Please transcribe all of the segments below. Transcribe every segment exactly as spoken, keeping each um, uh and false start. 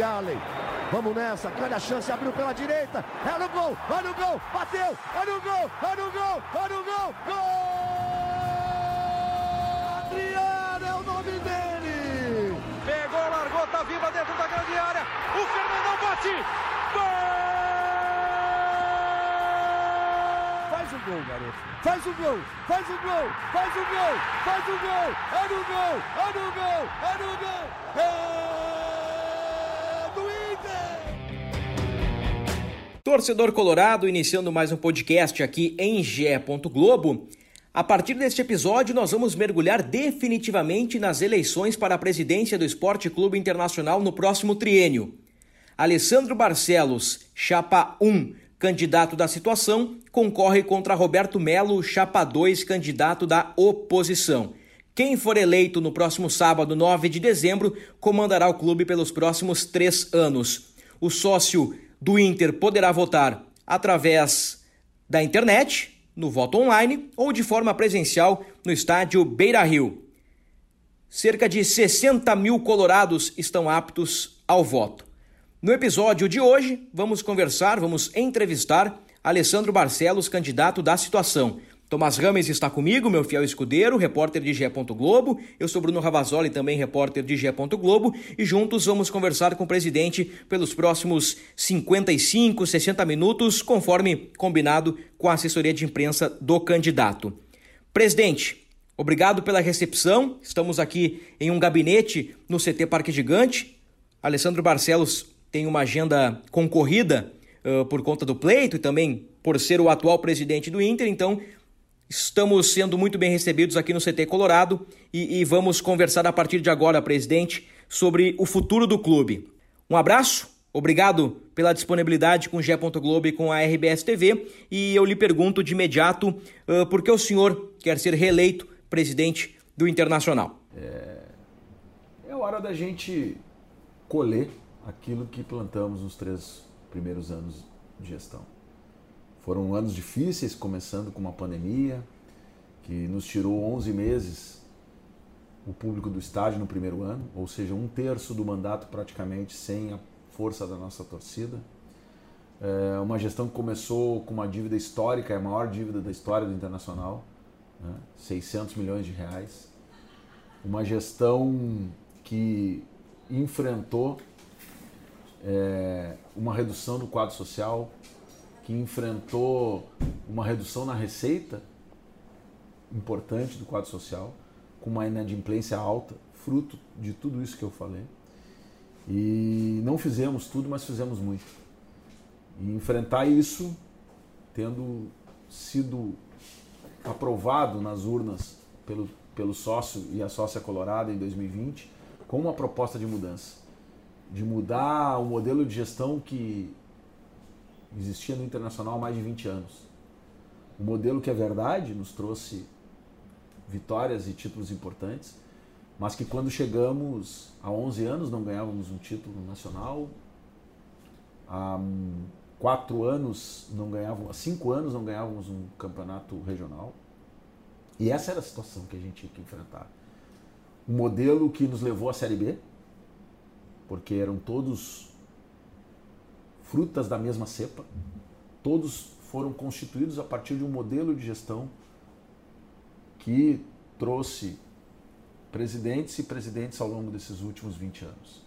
Arley. Vamos nessa, grande a chance, abriu pela direita, é no gol, vai no gol, bateu, é no gol, é no gol, é no gol, gol! Adriano é o nome dele! Pegou, largou, tá viva dentro da grande área, o Fernandão bate, gol! Faz o gol, garoto, faz o gol, faz o gol, faz o gol, faz o gol, é no gol, é no gol, é no gol, é... Torcedor colorado, iniciando mais um podcast aqui em G E. Globo. A partir deste episódio, nós vamos mergulhar definitivamente nas eleições para a presidência do Esporte Clube Internacional no próximo triênio. Alessandro Barcelos, chapa um, candidato da situação, concorre contra Roberto Melo, chapa dois, candidato da oposição. Quem for eleito no próximo sábado, nove de dezembro, comandará o clube pelos próximos três anos. O sócio do Inter poderá votar através da internet, no voto online ou de forma presencial no estádio Beira-Rio. Cerca de sessenta mil colorados estão aptos ao voto. No episódio de hoje, vamos conversar, vamos entrevistar Alessandro Barcelos, candidato da situação. Tomás Rames está comigo, meu fiel escudeiro, repórter de G E. Globo. Eu sou Bruno Ravazoli, também repórter de G E. Globo. E juntos vamos conversar com o presidente pelos próximos cinquenta e cinco, sessenta minutos, conforme combinado com a assessoria de imprensa do candidato. Presidente, obrigado pela recepção. Estamos aqui em um gabinete no C T Parque Gigante. Alessandro Barcelos tem uma agenda concorrida uh, por conta do pleito e também por ser o atual presidente do Inter, então estamos sendo muito bem recebidos aqui no C T Colorado e, e vamos conversar a partir de agora, presidente, sobre o futuro do clube. Um abraço, obrigado pela disponibilidade com o G E. Globo e com a R B S T V e eu lhe pergunto de imediato uh, por que o senhor quer ser reeleito presidente do Internacional. É, é hora da gente colher aquilo que plantamos nos três primeiros anos de gestão. Foram anos difíceis, começando com uma pandemia, que nos tirou onze meses o público do estádio no primeiro ano, ou seja, um terço do mandato praticamente sem a força da nossa torcida. É uma gestão que começou com uma dívida histórica, é a maior dívida da história do Internacional, né? seiscentos milhões de reais. Uma gestão que enfrentou é, uma redução do quadro social, que enfrentou uma redução na receita importante do quadro social, com uma inadimplência alta, fruto de tudo isso que eu falei. E não fizemos tudo, mas fizemos muito. E enfrentar isso, tendo sido aprovado nas urnas pelo, pelo sócio e a sócia colorada em dois mil e vinte, com uma proposta de mudança. De mudar o modelo de gestão que existia no Internacional há mais de vinte anos. Um modelo que é verdade, nos trouxe vitórias e títulos importantes, mas que quando chegamos há onze anos não ganhávamos um título nacional, há quatro anos não ganhávamos, há cinco anos não ganhávamos um campeonato regional. E essa era a situação que a gente tinha que enfrentar. Um modelo que nos levou à Série B, porque eram todos frutas da mesma cepa, todos foram constituídos a partir de um modelo de gestão que trouxe presidentes e presidentes ao longo desses últimos vinte anos.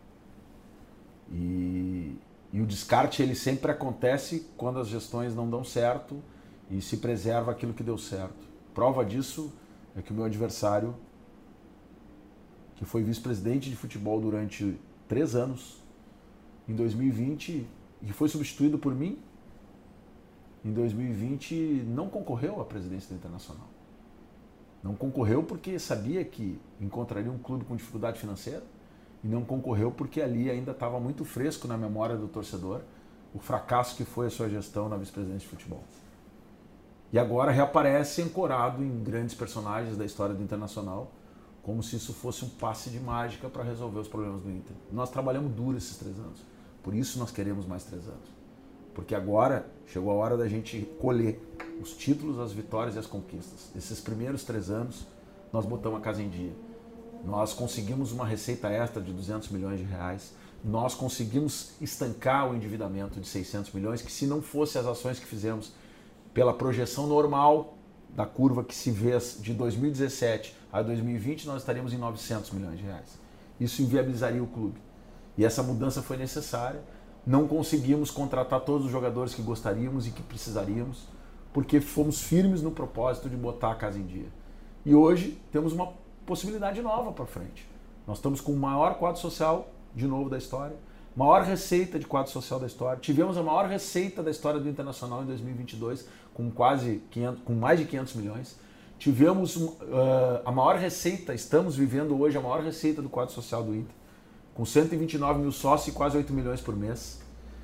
E, e o descarte ele sempre acontece quando as gestões não dão certo e se preserva aquilo que deu certo. Prova disso é que o meu adversário, que foi vice-presidente de futebol durante três anos, em dois mil e vinte, e foi substituído por mim, em dois mil e vinte não concorreu à presidência do Internacional. Não concorreu porque sabia que encontraria um clube com dificuldade financeira e não concorreu porque ali ainda estava muito fresco na memória do torcedor o fracasso que foi a sua gestão na vice-presidência de futebol. E agora reaparece ancorado em grandes personagens da história do Internacional, como se isso fosse um passe de mágica para resolver os problemas do Inter. Nós trabalhamos duro esses três anos, por isso nós queremos mais três anos. Porque agora chegou a hora da gente colher os títulos, as vitórias e as conquistas. Esses primeiros três anos nós botamos a casa em dia. nós conseguimos uma receita extra de duzentos milhões de reais, nós conseguimos estancar o endividamento de seiscentos milhões, que se não fosse as ações que fizemos pela projeção normal da curva que se vê de dois mil e dezessete a dois mil e vinte, nós estaríamos em novecentos milhões de reais. Isso inviabilizaria o clube. E essa mudança foi necessária. Não conseguimos contratar todos os jogadores que gostaríamos e que precisaríamos, porque fomos firmes no propósito de botar a casa em dia. E hoje temos uma possibilidade nova para frente. Nós estamos com o maior quadro social, de novo, da história, maior receita de quadro social da história. Tivemos a maior receita da história do Internacional em dois mil e vinte e dois, com, quase quinhentos, com mais de quinhentos milhões. Tivemos uh, a maior receita, estamos vivendo hoje a maior receita do quadro social do Inter, com cento e vinte e nove mil sócios e quase oito milhões por mês.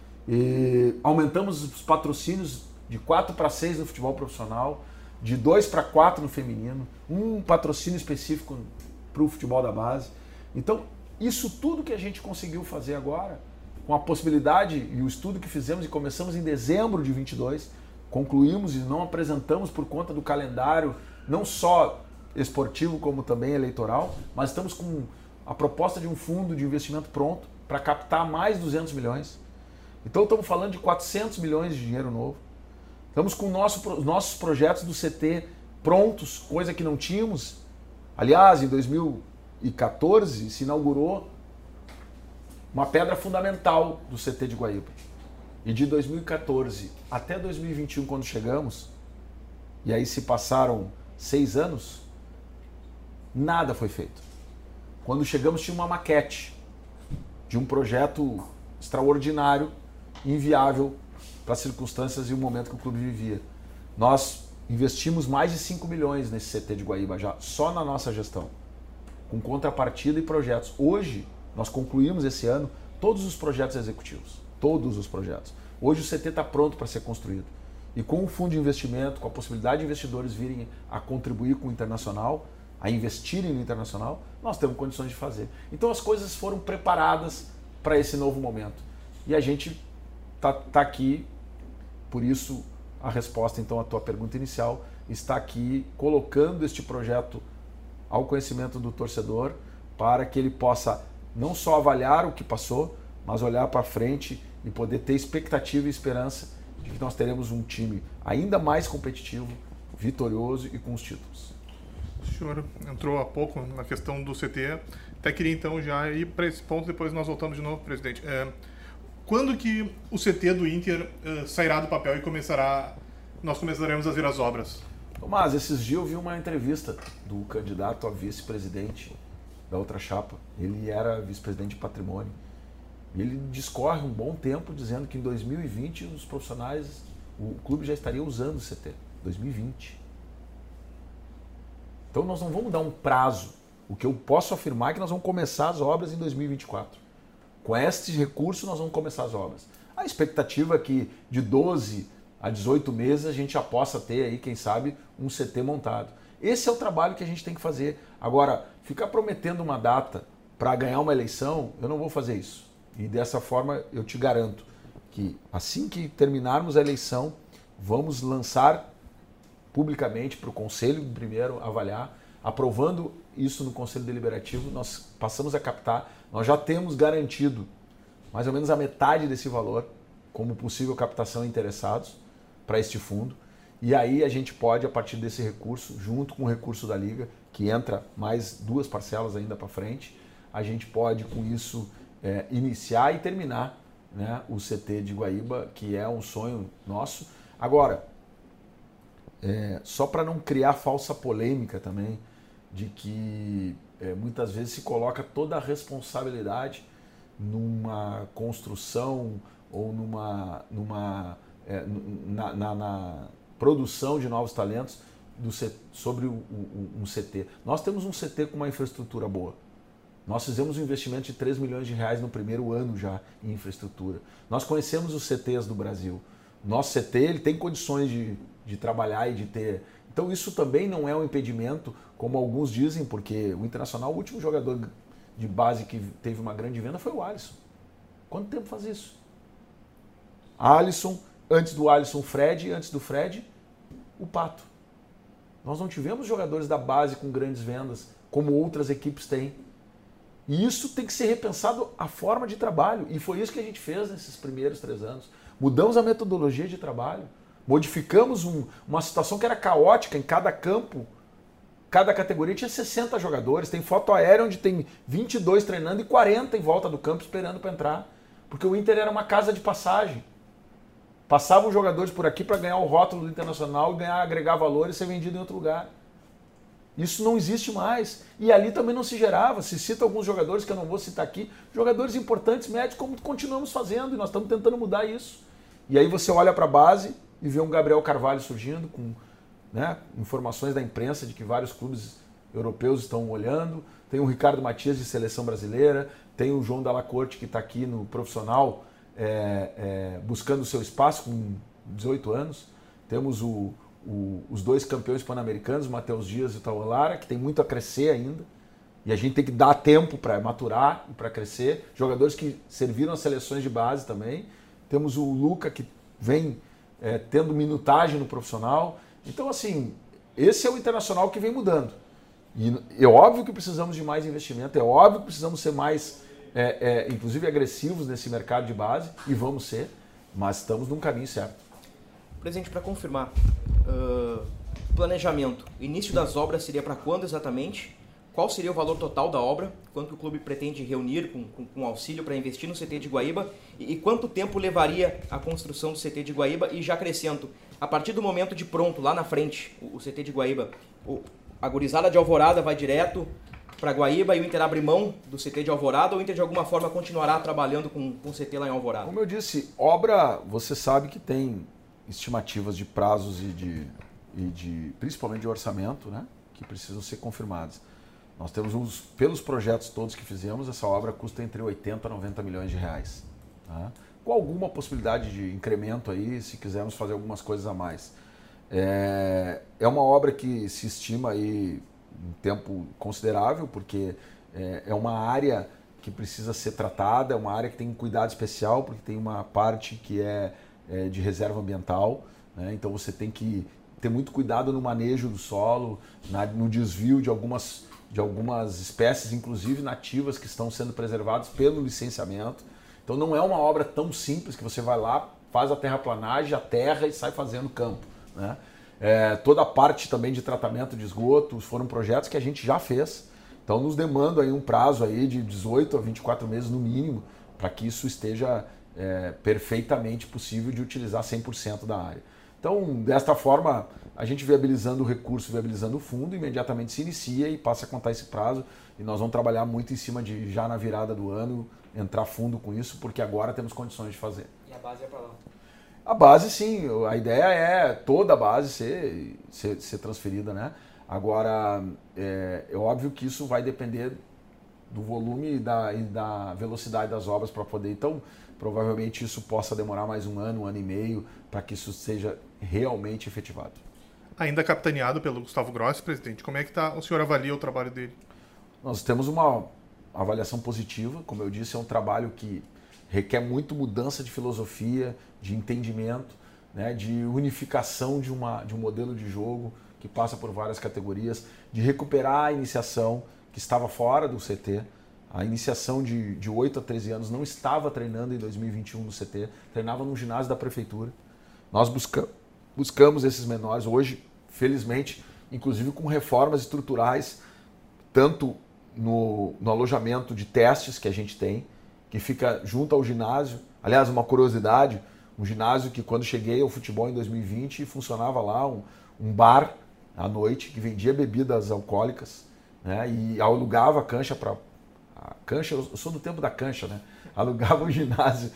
E aumentamos os patrocínios de quatro para seis no futebol profissional, de dois para quatro no feminino, um patrocínio específico para o futebol da base. Então, isso tudo que a gente conseguiu fazer agora, com a possibilidade e o estudo que fizemos e começamos em dezembro de vinte e dois, concluímos e não apresentamos por conta do calendário, não só esportivo como também eleitoral, mas estamos com a proposta de um fundo de investimento pronto para captar mais duzentos milhões. Então estamos falando de quatrocentos milhões de dinheiro novo. Estamos com nosso, os nossos projetos do C T prontos, coisa que não tínhamos. Aliás, em dois mil e quatorze se inaugurou uma pedra fundamental do C T de Guaíba. E de dois mil e quatorze até dois mil e vinte e um, quando chegamos, e aí se passaram seis anos, nada foi feito. Quando chegamos tinha uma maquete de um projeto extraordinário, inviável para as circunstâncias e o momento que o clube vivia. Nós investimos mais de cinco milhões nesse C T de Guaíba já, só na nossa gestão, com contrapartida e projetos. Hoje, nós concluímos esse ano todos os projetos executivos, todos os projetos. Hoje o C T está pronto para ser construído. E com o fundo de investimento, com a possibilidade de investidores virem a contribuir com o Internacional, a investirem no Internacional, nós temos condições de fazer. Então as coisas foram preparadas para esse novo momento. E a gente está tá aqui, por isso a resposta então à tua pergunta inicial, está aqui colocando este projeto ao conhecimento do torcedor para que ele possa não só avaliar o que passou, mas olhar para frente e poder ter expectativa e esperança de que nós teremos um time ainda mais competitivo, vitorioso e com os títulos. O senhor entrou há pouco na questão do C T, até queria então já ir para esse ponto, depois nós voltamos de novo, presidente. É, quando que o C T do Inter é, sairá do papel e começará, nós começaremos a ver as obras? Tomás, esses dias eu vi uma entrevista do candidato a vice-presidente da outra chapa. Ele era vice-presidente de patrimônio. E ele discorre um bom tempo dizendo que em dois mil e vinte os profissionais, o clube já estaria usando o C T. dois mil e vinte. Então nós não vamos dar um prazo. O que eu posso afirmar é que nós vamos começar as obras em dois mil e vinte e quatro. Com este recurso nós vamos começar as obras. A expectativa é que de doze a dezoito meses a gente já possa ter aí, quem sabe, um C T montado. Esse é o trabalho que a gente tem que fazer. Agora, ficar prometendo uma data para ganhar uma eleição, eu não vou fazer isso. E dessa forma eu te garanto que assim que terminarmos a eleição, vamos lançar publicamente para o Conselho primeiro avaliar, aprovando isso no Conselho Deliberativo, nós passamos a captar, nós já temos garantido mais ou menos a metade desse valor como possível captação interessados para este fundo. E aí a gente pode, a partir desse recurso, junto com o recurso da Liga, que entra mais duas parcelas ainda para frente, a gente pode com isso é, iniciar e terminar, né, o C T de Guaíba, que é um sonho nosso. Agora, é, só para não criar falsa polêmica também, de que é, muitas vezes se coloca toda a responsabilidade numa construção ou numa, numa é, na, na, na produção de novos talentos do C, sobre o, o, um C T. Nós temos um C T com uma infraestrutura boa. Nós fizemos um investimento de três milhões de reais no primeiro ano já em infraestrutura. Nós conhecemos os C Ts do Brasil. Nosso C T ele tem condições de, de trabalhar e de ter... Então isso também não é um impedimento, como alguns dizem, porque o Internacional, o último jogador de base que teve uma grande venda foi o Alisson. Quanto tempo faz isso? Alisson, antes do Alisson, Fred, antes do Fred, o Pato. Nós não tivemos jogadores da base com grandes vendas como outras equipes têm. E isso tem que ser repensado a forma de trabalho. E foi isso que a gente fez nesses primeiros três anos. Mudamos a metodologia de trabalho. Modificamos um, uma situação que era caótica em cada campo. Cada categoria tinha sessenta jogadores. Tem foto aérea onde tem vinte e dois treinando e quarenta em volta do campo esperando para entrar. Porque o Inter era uma casa de passagem. Passavam jogadores por aqui para ganhar o rótulo do Internacional, ganhar, agregar valor e ser vendido em outro lugar. Isso não existe mais. E ali também não se gerava. Se cita alguns jogadores que eu não vou citar aqui, jogadores importantes, médios, como continuamos fazendo, e nós estamos tentando mudar isso. E aí você olha para a base e vê um Gabriel Carvalho surgindo com, né, informações da imprensa de que vários clubes europeus estão olhando. Tem o Ricardo Matias de seleção brasileira, tem o João Dalla Corte que está aqui no profissional é, é, buscando o seu espaço com dezoito anos. Temos o O, os dois campeões pan-americanos, o Matheus Dias e o Tauan Lara, que tem muito a crescer ainda. E a gente tem que dar tempo para maturar e para crescer. Jogadores que serviram as seleções de base também. Temos o Luca, que vem é, tendo minutagem no profissional. Então, assim, esse é o Internacional que vem mudando. E é óbvio que precisamos de mais investimento, é óbvio que precisamos ser mais, é, é, inclusive, agressivos nesse mercado de base, e vamos ser, mas estamos num caminho certo. Presidente, para confirmar, uh, planejamento, início das obras seria para quando exatamente? Qual seria o valor total da obra? Quanto o clube pretende reunir com, com, com auxílio para investir no C T de Guaíba? E, e quanto tempo levaria a construção do C T de Guaíba? E já acrescento, a partir do momento de pronto, lá na frente, o, o C T de Guaíba, o, a gurizada de Alvorada vai direto para Guaíba e o Inter abre mão do C T de Alvorada, ou o Inter de alguma forma continuará trabalhando com, com o C T lá em Alvorada? Como eu disse, obra, você sabe que tem estimativas de prazos e de, e de principalmente de orçamento, né, que precisam ser confirmadas. Nós temos uns, pelos projetos todos que fizemos, essa obra custa entre oitenta e noventa milhões de reais. Tá? Com alguma possibilidade de incremento aí, se quisermos fazer algumas coisas a mais. É, é uma obra que se estima aí um tempo considerável, porque é, é uma área que precisa ser tratada, é uma área que tem um cuidado especial, porque tem uma parte que é de reserva ambiental, né? Então você tem que ter muito cuidado no manejo do solo, na, no desvio de algumas, de algumas espécies, inclusive nativas, que estão sendo preservadas pelo licenciamento. Então não é uma obra tão simples que você vai lá, faz a terraplanagem, a terra e sai fazendo campo, né? É, toda a parte também de tratamento de esgotos foram projetos que a gente já fez, então nos demanda aí um prazo aí de dezoito a vinte e quatro meses no mínimo, para que isso esteja É, perfeitamente possível de utilizar cem por cento da área. Então, desta forma, a gente viabilizando o recurso, viabilizando o fundo, imediatamente se inicia e passa a contar esse prazo, e nós vamos trabalhar muito em cima de, já na virada do ano, entrar fundo com isso, porque agora temos condições de fazer. E a base é para lá? A base, sim. A ideia é toda a base ser, ser, ser transferida, né? Agora, é, é óbvio que isso vai depender do volume e da, e da velocidade das obras para poder... Então, provavelmente isso possa demorar mais um ano, um ano e meio, para que isso seja realmente efetivado. Ainda capitaneado pelo Gustavo Grossi, presidente, como é que tá, o senhor avalia o trabalho dele? Nós temos uma avaliação positiva, como eu disse, é um trabalho que requer muito mudança de filosofia, de entendimento, né, de unificação de, uma, de um modelo de jogo que passa por várias categorias, de recuperar a iniciação que estava fora do C T. A iniciação de, de oito a treze anos não estava treinando em dois mil e vinte e um no C T, treinava no ginásio da prefeitura. Nós busca, buscamos esses menores hoje, felizmente, inclusive com reformas estruturais, tanto no, no alojamento de testes que a gente tem, que fica junto ao ginásio. Aliás, uma curiosidade, um ginásio que quando cheguei ao futebol em dois mil e vinte, funcionava lá um, um bar à noite que vendia bebidas alcoólicas, né, e alugava a cancha para... A cancha, eu sou do tempo da cancha, né? Alugava um ginásio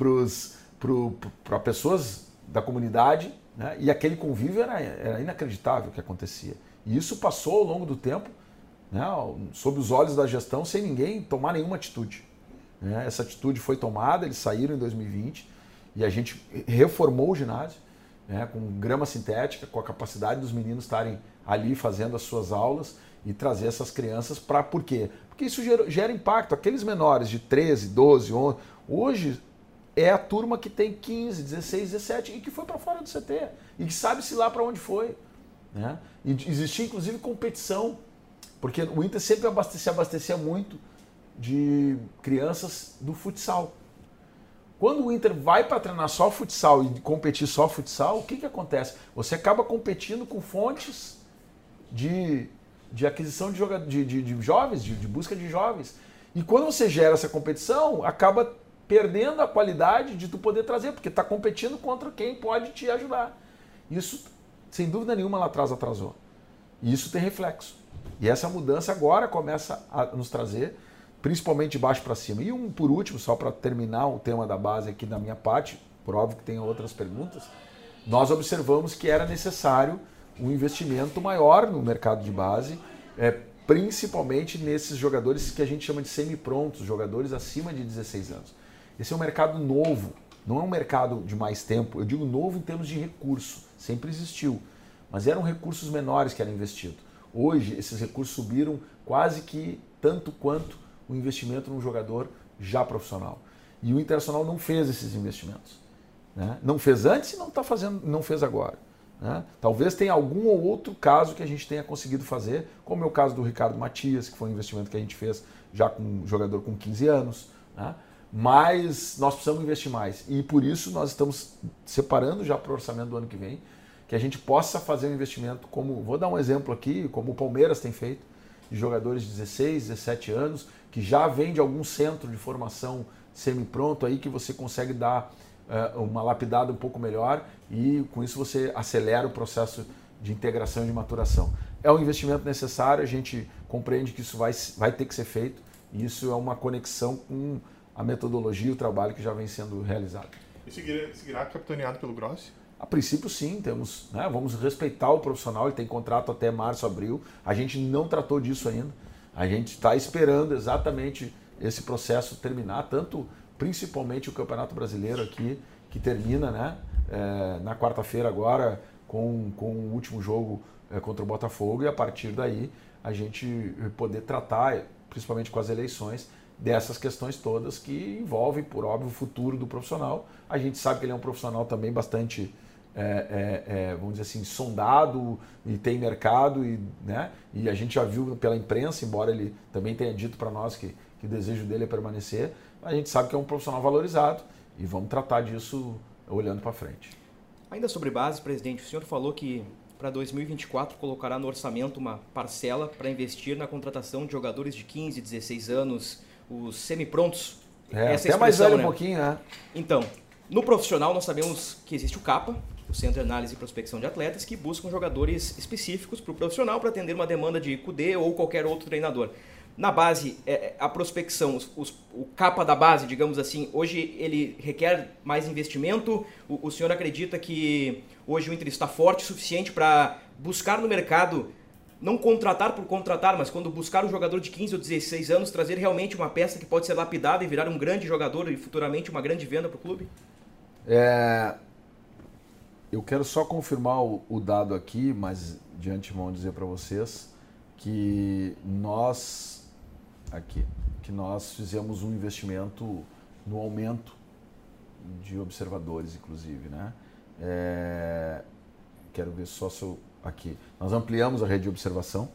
para pessoas da comunidade, né? E aquele convívio era, era inacreditável o que acontecia. E isso passou ao longo do tempo, né? Sob os olhos da gestão, sem ninguém tomar nenhuma atitude, né? Essa atitude foi tomada, eles saíram em dois mil e vinte e a gente reformou o ginásio, né? Com grama sintética, com a capacidade dos meninos estarem ali fazendo as suas aulas e trazer essas crianças para... Por quê? Porque isso gera, gera impacto. Aqueles menores de treze, doze, onze, hoje é a turma que tem quinze, dezesseis, dezessete e que foi para fora do C T e que sabe-se lá para onde foi, né? E existia inclusive competição Porque o Inter sempre abastecia, se abastecia muito de crianças do futsal. Quando o Inter vai para treinar só futsal e competir só futsal, o que, que acontece? Você acaba competindo com fontes de, de aquisição de, joga, de, de, de jovens, de, de busca de jovens. E quando você gera essa competição, acaba perdendo a qualidade de tu poder trazer, porque está competindo contra quem pode te ajudar. Isso, sem dúvida nenhuma, lá atrás atrasou. E isso tem reflexo. E essa mudança agora começa a nos trazer, principalmente de baixo para cima. E um por último, só para terminar o tema da base aqui da minha parte, por óbvio que tem outras perguntas, nós observamos que era necessário um investimento maior no mercado de base, é, principalmente nesses jogadores que a gente chama de semi-prontos, jogadores acima de dezesseis anos. Esse é um mercado novo, não é um mercado de mais tempo, eu digo novo em termos de recurso, sempre existiu, mas eram recursos menores que eram investidos. Hoje, esses recursos subiram quase que tanto quanto o investimento num jogador já profissional. E o Internacional não fez esses investimentos. Né? Não fez antes e não está fazendo, não fez agora. Né? Talvez tenha algum ou outro caso que a gente tenha conseguido fazer, como é o caso do Ricardo Matias, que foi um investimento que a gente fez já com um jogador com quinze anos. Né? Mas nós precisamos investir mais. E por isso nós estamos separando já para o orçamento do ano que vem, que a gente possa fazer um investimento como, vou dar um exemplo aqui, como o Palmeiras tem feito, de jogadores de dezesseis, dezessete anos, que já vem de algum centro de formação semi-pronto aí, que você consegue dar uh, uma lapidada um pouco melhor e com isso você acelera o processo de integração e de maturação. É um investimento necessário, a gente compreende que isso vai, vai ter que ser feito e isso é uma conexão com a metodologia e o trabalho que já vem sendo realizado. E seguirá, seguirá capitaneado pelo Grossi? A princípio sim, temos, né, vamos respeitar o profissional, ele tem contrato até março, abril, a gente não tratou disso ainda, a gente está esperando exatamente esse processo terminar, tanto principalmente o Campeonato Brasileiro aqui, que termina né, é, na quarta-feira agora com, com o último jogo é, contra o Botafogo e a partir daí a gente poder tratar, principalmente com as eleições, dessas questões todas que envolvem, por óbvio, o futuro do profissional. A gente sabe que ele é um profissional também bastante... É, é, é, vamos dizer assim, sondado e tem mercado e, né, e a gente já viu pela imprensa, embora ele também tenha dito para nós que, que o desejo dele é permanecer, a gente sabe que é um profissional valorizado e vamos tratar disso olhando para frente. Ainda sobre base, presidente, o senhor falou que para dois mil e vinte e quatro colocará no orçamento uma parcela para investir na contratação de jogadores de quinze, dezesseis anos, os semi-prontos. É, até mais velho né? um pouquinho, né? Então, no profissional nós sabemos que existe o CAPA, o Centro de Análise e Prospecção de Atletas, que buscam jogadores específicos para o profissional para atender uma demanda de Cudê ou qualquer outro treinador. Na base, a prospecção, os, os, o CAPA da base, digamos assim, hoje ele requer mais investimento? O, o senhor acredita que hoje o Inter está forte o suficiente para buscar no mercado, não contratar por contratar, mas quando buscar um jogador de quinze ou dezesseis anos, trazer realmente uma peça que pode ser lapidada e virar um grande jogador e futuramente uma grande venda para o clube? É... Eu quero só confirmar o, o dado aqui, mas de antemão dizer para vocês que nós aqui, que nós fizemos um investimento no aumento de observadores, inclusive, né? É, quero ver só se eu, aqui. Nós ampliamos a rede de observação.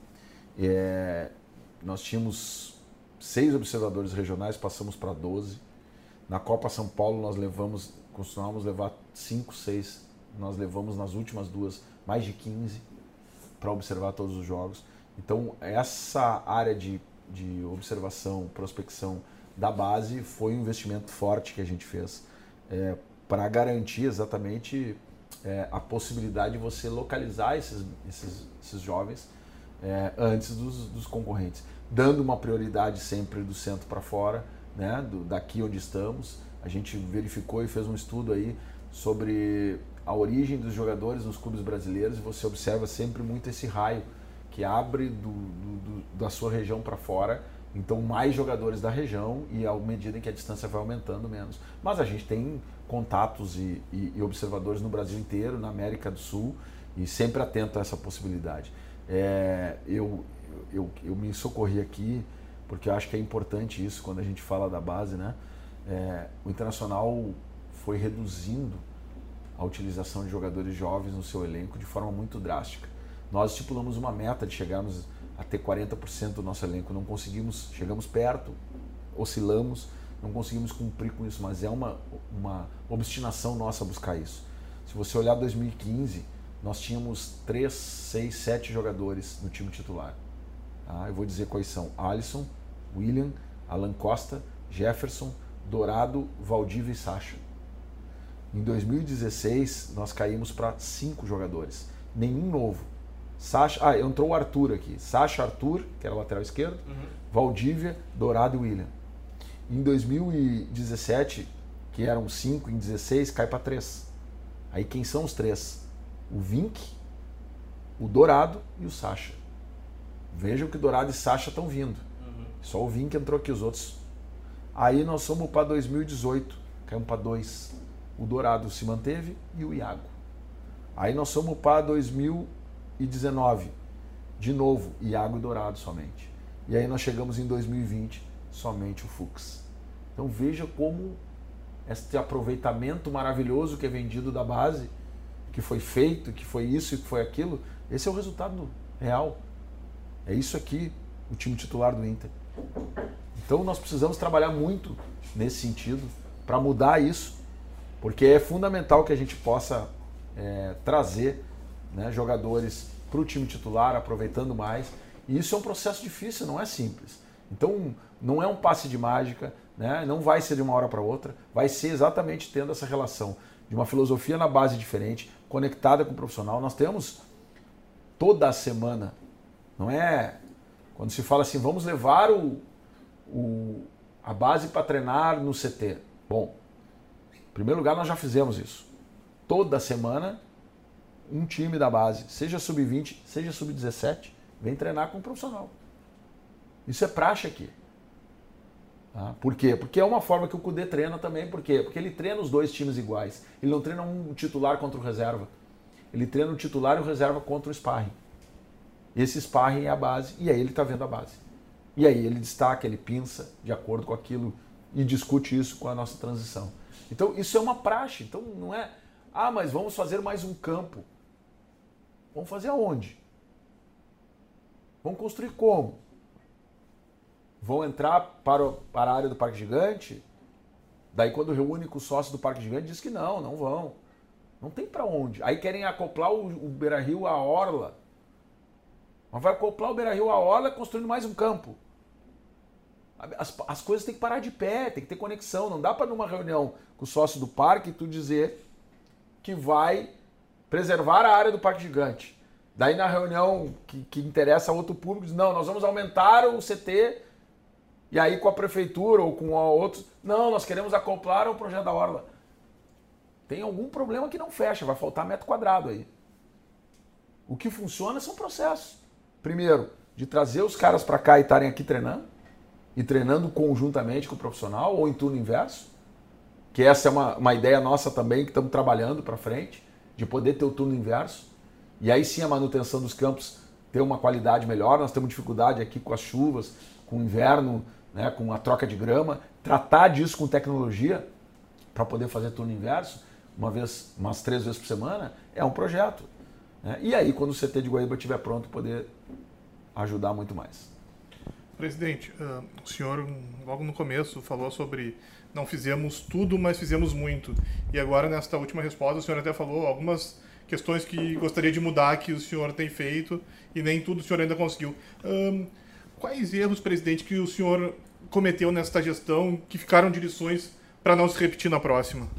É, nós tínhamos seis observadores regionais, passamos para doze. Na Copa São Paulo nós levamos, costumávamos levar cinco, seis. Nós levamos nas últimas duas mais de quinze para observar todos os jogos. Então, essa área de, de observação, prospecção da base foi um investimento forte que a gente fez é, para garantir exatamente é, a possibilidade de você localizar esses, esses, esses jovens é, antes dos, dos concorrentes, dando uma prioridade sempre do centro para fora, né, do, daqui onde estamos. A gente verificou e fez um estudo aí sobre a origem dos jogadores nos clubes brasileiros e você observa sempre muito esse raio que abre do, do, do, da sua região para fora, então mais jogadores da região e à medida em que a distância vai aumentando, menos. Mas a gente tem contatos e, e, e observadores no Brasil inteiro, na América do Sul e sempre atento a essa possibilidade. É, eu, eu, eu me socorri aqui porque eu acho que é importante isso quando a gente fala da base, né? É, o Internacional foi reduzindo a utilização de jogadores jovens no seu elenco de forma muito drástica. Nós estipulamos uma meta de chegarmos a ter quarenta por cento do nosso elenco. Não conseguimos, chegamos perto, oscilamos, não conseguimos cumprir com isso, mas é uma, uma obstinação nossa buscar isso. Se você olhar dois mil e quinze, nós tínhamos três, seis, sete jogadores no time titular. Tá? Eu vou dizer quais são: Alisson, William, Alan Costa, Jefferson, Dourado, Valdívia e Sacha. Em dois mil e dezesseis, nós caímos para cinco jogadores. Nenhum novo. Sacha, ah, entrou o Arthur aqui. Sacha, Arthur, que era lateral esquerdo, uhum. Valdívia, Dourado e William. Em dois mil e dezessete, que eram cinco, em dezesseis, cai para três. Aí quem são os três? O Vink, o Dourado e o Sacha. Vejam que Dourado e Sacha estão vindo. Uhum. Só o Vink entrou aqui, os outros. Aí nós fomos para dois mil e dezoito, caímos para dois. O Dourado se manteve e o Iago. Aí nós fomos para dois mil e dezenove, de novo, Iago e Dourado somente. E aí nós chegamos em dois mil e vinte, somente o Fux. Então veja como este aproveitamento maravilhoso que é vendido da base, que foi feito, que foi isso e que foi aquilo, esse é o resultado real. É isso aqui, o time titular do Inter. Então nós precisamos trabalhar muito nesse sentido para mudar isso, porque é fundamental que a gente possa é, trazer, né, jogadores para o time titular, aproveitando mais. E isso é um processo difícil, não é simples. Então não é um passe de mágica, né? Não vai ser de uma hora para outra, vai ser exatamente tendo essa relação de uma filosofia na base diferente, conectada com o profissional. Nós temos toda a semana, não é quando se fala assim, vamos levar o, o, a base para treinar no C T. Bom, em primeiro lugar nós já fizemos isso. Toda semana um time da base, seja sub vinte, seja sub dezessete, vem treinar com o profissional. Isso é praxe aqui. Tá? Por quê? Porque é uma forma que o Cudê treina também. Por quê? Porque ele treina os dois times iguais. Ele não treina um titular contra o reserva. Ele treina o titular e o reserva contra o sparring. Esse sparring é a base, e aí ele está vendo a base. E aí ele destaca, ele pinça de acordo com aquilo e discute isso com a nossa transição. Então isso é uma praxe. Então não é, ah, mas vamos fazer mais um campo. Vamos fazer aonde? Vamos construir como? Vão entrar para, para a área do Parque Gigante? Daí quando reúne com o sócio do Parque Gigante diz que não, não vão. Não tem para onde. Aí querem acoplar o, o Beira-Rio à orla. Mas vai acoplar o Beira-Rio à orla construindo mais um campo. As, as coisas têm que parar de pé, tem que ter conexão. Não dá para numa reunião com o sócio do parque tu dizer que vai preservar a área do Parque Gigante. Daí na reunião que, que interessa a outro público, diz, não, nós vamos aumentar o C T, e aí com a prefeitura ou com outros, não, nós queremos acoplar o projeto da orla. Tem algum problema que não fecha, vai faltar metro quadrado aí. O que funciona são processos. Primeiro, de trazer os caras para cá e estarem aqui treinando, e treinando conjuntamente com o profissional, ou em turno inverso, que essa é uma, uma ideia nossa também, que estamos trabalhando para frente, de poder ter o turno inverso, e aí sim a manutenção dos campos ter uma qualidade melhor. Nós temos dificuldade aqui com as chuvas, com o inverno, né, com a troca de grama, tratar disso com tecnologia para poder fazer turno inverso, uma vez, umas três vezes por semana, é um projeto. Né? E aí, quando o C T de Guaíba estiver pronto, poder ajudar muito mais. Presidente, uh, o senhor logo no começo falou sobre não fizemos tudo, mas fizemos muito. E agora, nesta última resposta, o senhor até falou algumas questões que gostaria de mudar que o senhor tem feito e nem tudo o senhor ainda conseguiu. Um, quais erros, presidente, que o senhor cometeu nesta gestão que ficaram de lições para não se repetir na próxima?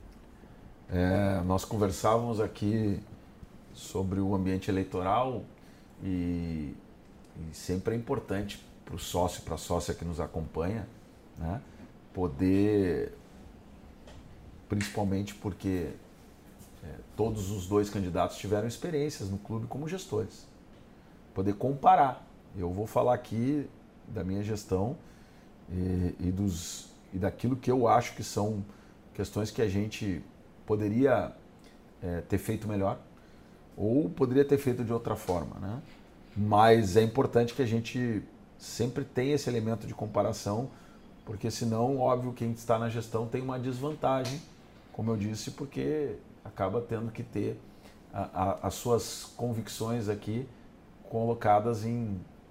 É, nós conversávamos aqui sobre o ambiente eleitoral e, e sempre é importante para o sócio, para a sócia que nos acompanha, né, poder, principalmente porque é, todos os dois candidatos tiveram experiências no clube como gestores, poder comparar. Eu vou falar aqui da minha gestão e, e, dos, e daquilo que eu acho que são questões que a gente poderia é, ter feito melhor ou poderia ter feito de outra forma, né? Mas é importante que a gente sempre tenha esse elemento de comparação, porque senão, óbvio, quem está na gestão tem uma desvantagem, como eu disse, porque acaba tendo que ter a, a, as suas convicções aqui colocadas em,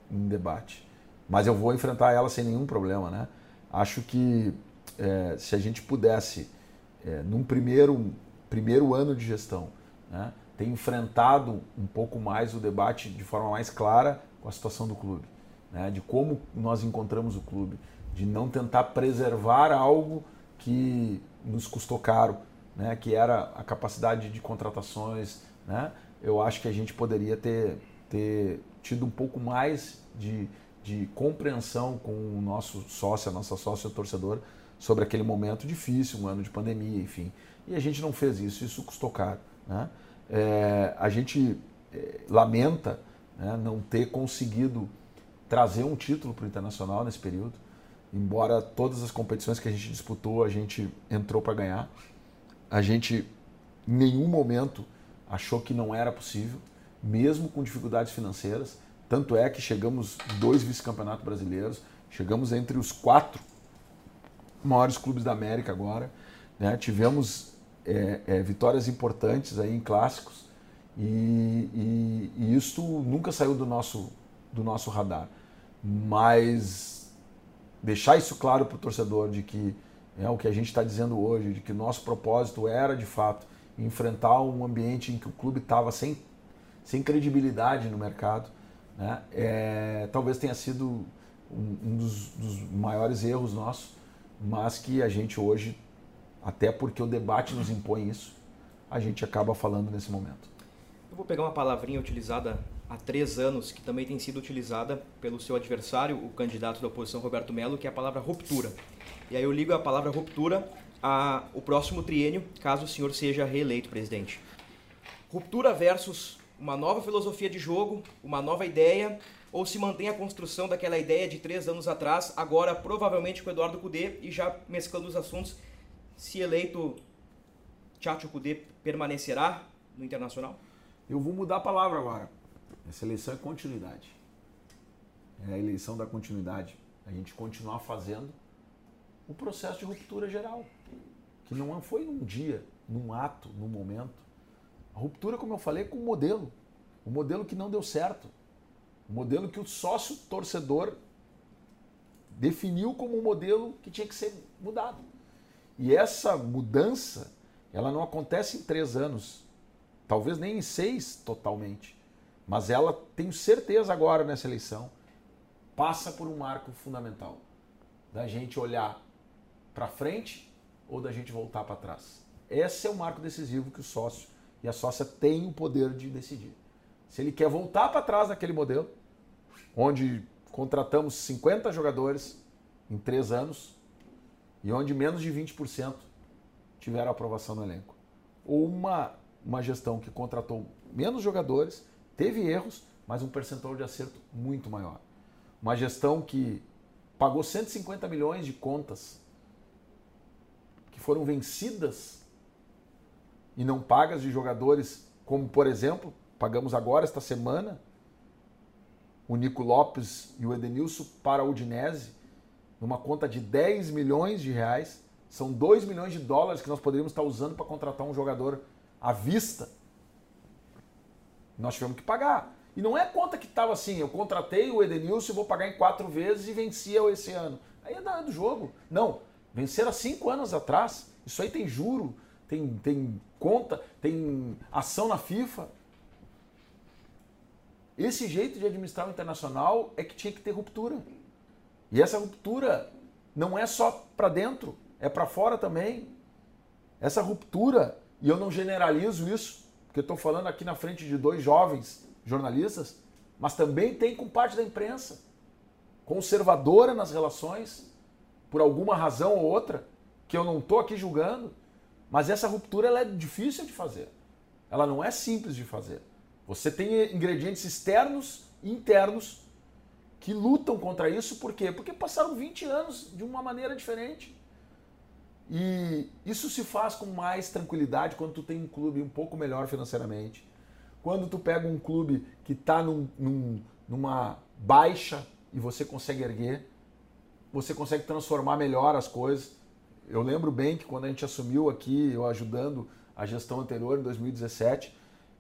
em debate. Mas eu vou enfrentar ela sem nenhum problema, né? Acho que é, se a gente pudesse, é, num primeiro, primeiro ano de gestão, né, ter enfrentado um pouco mais o debate de forma mais clara com a situação do clube, né, de como nós encontramos o clube, de não tentar preservar algo que nos custou caro, né, que era a capacidade de contratações, né, eu acho que a gente poderia ter, ter tido um pouco mais de, de compreensão com o nosso sócio, a nossa sócia torcedor, sobre aquele momento difícil, um ano de pandemia, enfim. E a gente não fez isso, isso custou caro, né? É, a gente é, lamenta, né, não ter conseguido trazer um título para o Internacional nesse período, embora todas as competições que a gente disputou, a gente entrou para ganhar. A gente, em nenhum momento, achou que não era possível, mesmo com dificuldades financeiras. Tanto é que chegamos dois vice-campeonatos brasileiros, chegamos entre os quatro maiores clubes da América agora, né? Tivemos é, é, vitórias importantes aí em clássicos e, e, e isso nunca saiu do nosso, do nosso radar. Mas deixar isso claro para o torcedor de que é o que a gente está dizendo hoje, de que o nosso propósito era, de fato, enfrentar um ambiente em que o clube estava sem, sem credibilidade no mercado, né? É, talvez tenha sido um, um dos, dos maiores erros nossos, mas que a gente hoje, até porque o debate nos impõe isso, a gente acaba falando nesse momento. Eu vou pegar uma palavrinha utilizada há três anos, que também tem sido utilizada pelo seu adversário, o candidato da oposição, Roberto Melo, que é a palavra ruptura. E aí eu ligo a palavra ruptura ao próximo triênio, caso o senhor seja reeleito presidente. Ruptura versus uma nova filosofia de jogo, uma nova ideia, ou se mantém a construção daquela ideia de três anos atrás, agora provavelmente com o Eduardo Cudê, e já mesclando os assuntos, se eleito, Tchatcho Cudê permanecerá no Internacional? Eu vou mudar a palavra agora. Essa eleição é continuidade. É a eleição da continuidade. A gente continuar fazendo o processo de ruptura geral, que não foi num dia, num ato, num momento. A ruptura, como eu falei, com o modelo. O modelo que não deu certo. O modelo que o sócio torcedor definiu como um modelo que tinha que ser mudado. E essa mudança, ela não acontece em três anos, talvez nem em seis totalmente, mas ela, tenho certeza agora nessa eleição, passa por um marco fundamental, da gente olhar para frente ou da gente voltar para trás. Esse é o marco decisivo que o sócio e a sócia têm o poder de decidir. Se ele quer voltar para trás naquele modelo, onde contratamos cinquenta jogadores em três anos e onde menos de vinte por cento tiveram aprovação no elenco. Ou uma, uma gestão que contratou menos jogadores, teve erros, mas um percentual de acerto muito maior. Uma gestão que pagou cento e cinquenta milhões de contas que foram vencidas e não pagas de jogadores, como, por exemplo, pagamos agora, esta semana, o Nico Lopes e o Edenilson para a Udinese, numa conta de dez milhões de reais. São dois milhões de dólares que nós poderíamos estar usando para contratar um jogador à vista. Nós tivemos que pagar. E não é conta que estava assim, eu contratei o Edenilson e vou pagar em quatro vezes e vencia esse ano. Aí é do jogo. Não, venceram há cinco anos atrás. Isso aí tem juro, tem, tem conta, tem ação na FIFA. Esse jeito de administrar o Internacional é que tinha que ter ruptura. E essa ruptura não é só para dentro, é para fora também. Essa ruptura, e eu não generalizo isso, porque eu estou falando aqui na frente de dois jovens jornalistas, mas também tem com parte da imprensa, conservadora nas relações, por alguma razão ou outra, que eu não estou aqui julgando, mas essa ruptura ela é difícil de fazer. Ela não é simples de fazer. Você tem ingredientes externos e internos que lutam contra isso. Por quê? Porque passaram vinte anos de uma maneira diferente. E isso se faz com mais tranquilidade quando tu tem um clube um pouco melhor financeiramente. Quando tu pega um clube que está num, num, numa baixa e você consegue erguer, você consegue transformar melhor as coisas. Eu lembro bem que quando a gente assumiu aqui, eu ajudando a gestão anterior, em dois mil e dezessete,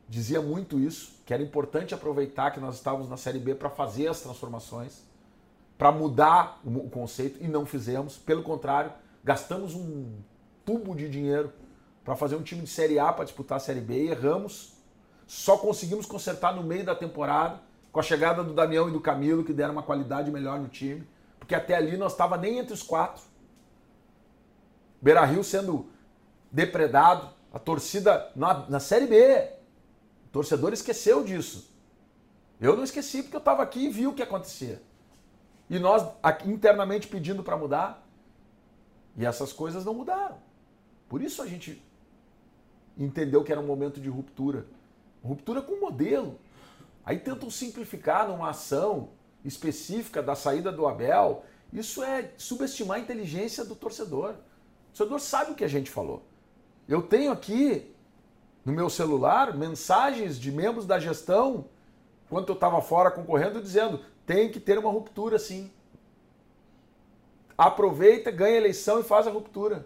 dizia muito isso, que era importante aproveitar que nós estávamos na Série B para fazer as transformações, para mudar o conceito, e não fizemos. Pelo contrário, gastamos um tubo de dinheiro para fazer um time de Série A para disputar a Série B e erramos. Só conseguimos consertar no meio da temporada, com a chegada do Damião e do Camilo, que deram uma qualidade melhor no time, porque até ali nós estávamos nem entre os quatro. Beira-Rio sendo depredado, a torcida na, na Série B. O torcedor esqueceu disso. Eu não esqueci porque eu estava aqui e vi o que acontecia. E nós aqui, internamente pedindo para mudar, e essas coisas não mudaram. Por isso a gente entendeu que era um momento de ruptura. Ruptura com modelo. Aí tentam simplificar numa ação específica da saída do Abel. Isso é subestimar a inteligência do torcedor. O torcedor sabe o que a gente falou. Eu tenho aqui no meu celular mensagens de membros da gestão, enquanto eu estava fora concorrendo, dizendo: tem que ter uma ruptura sim. Aproveita, ganha a eleição e faz a ruptura.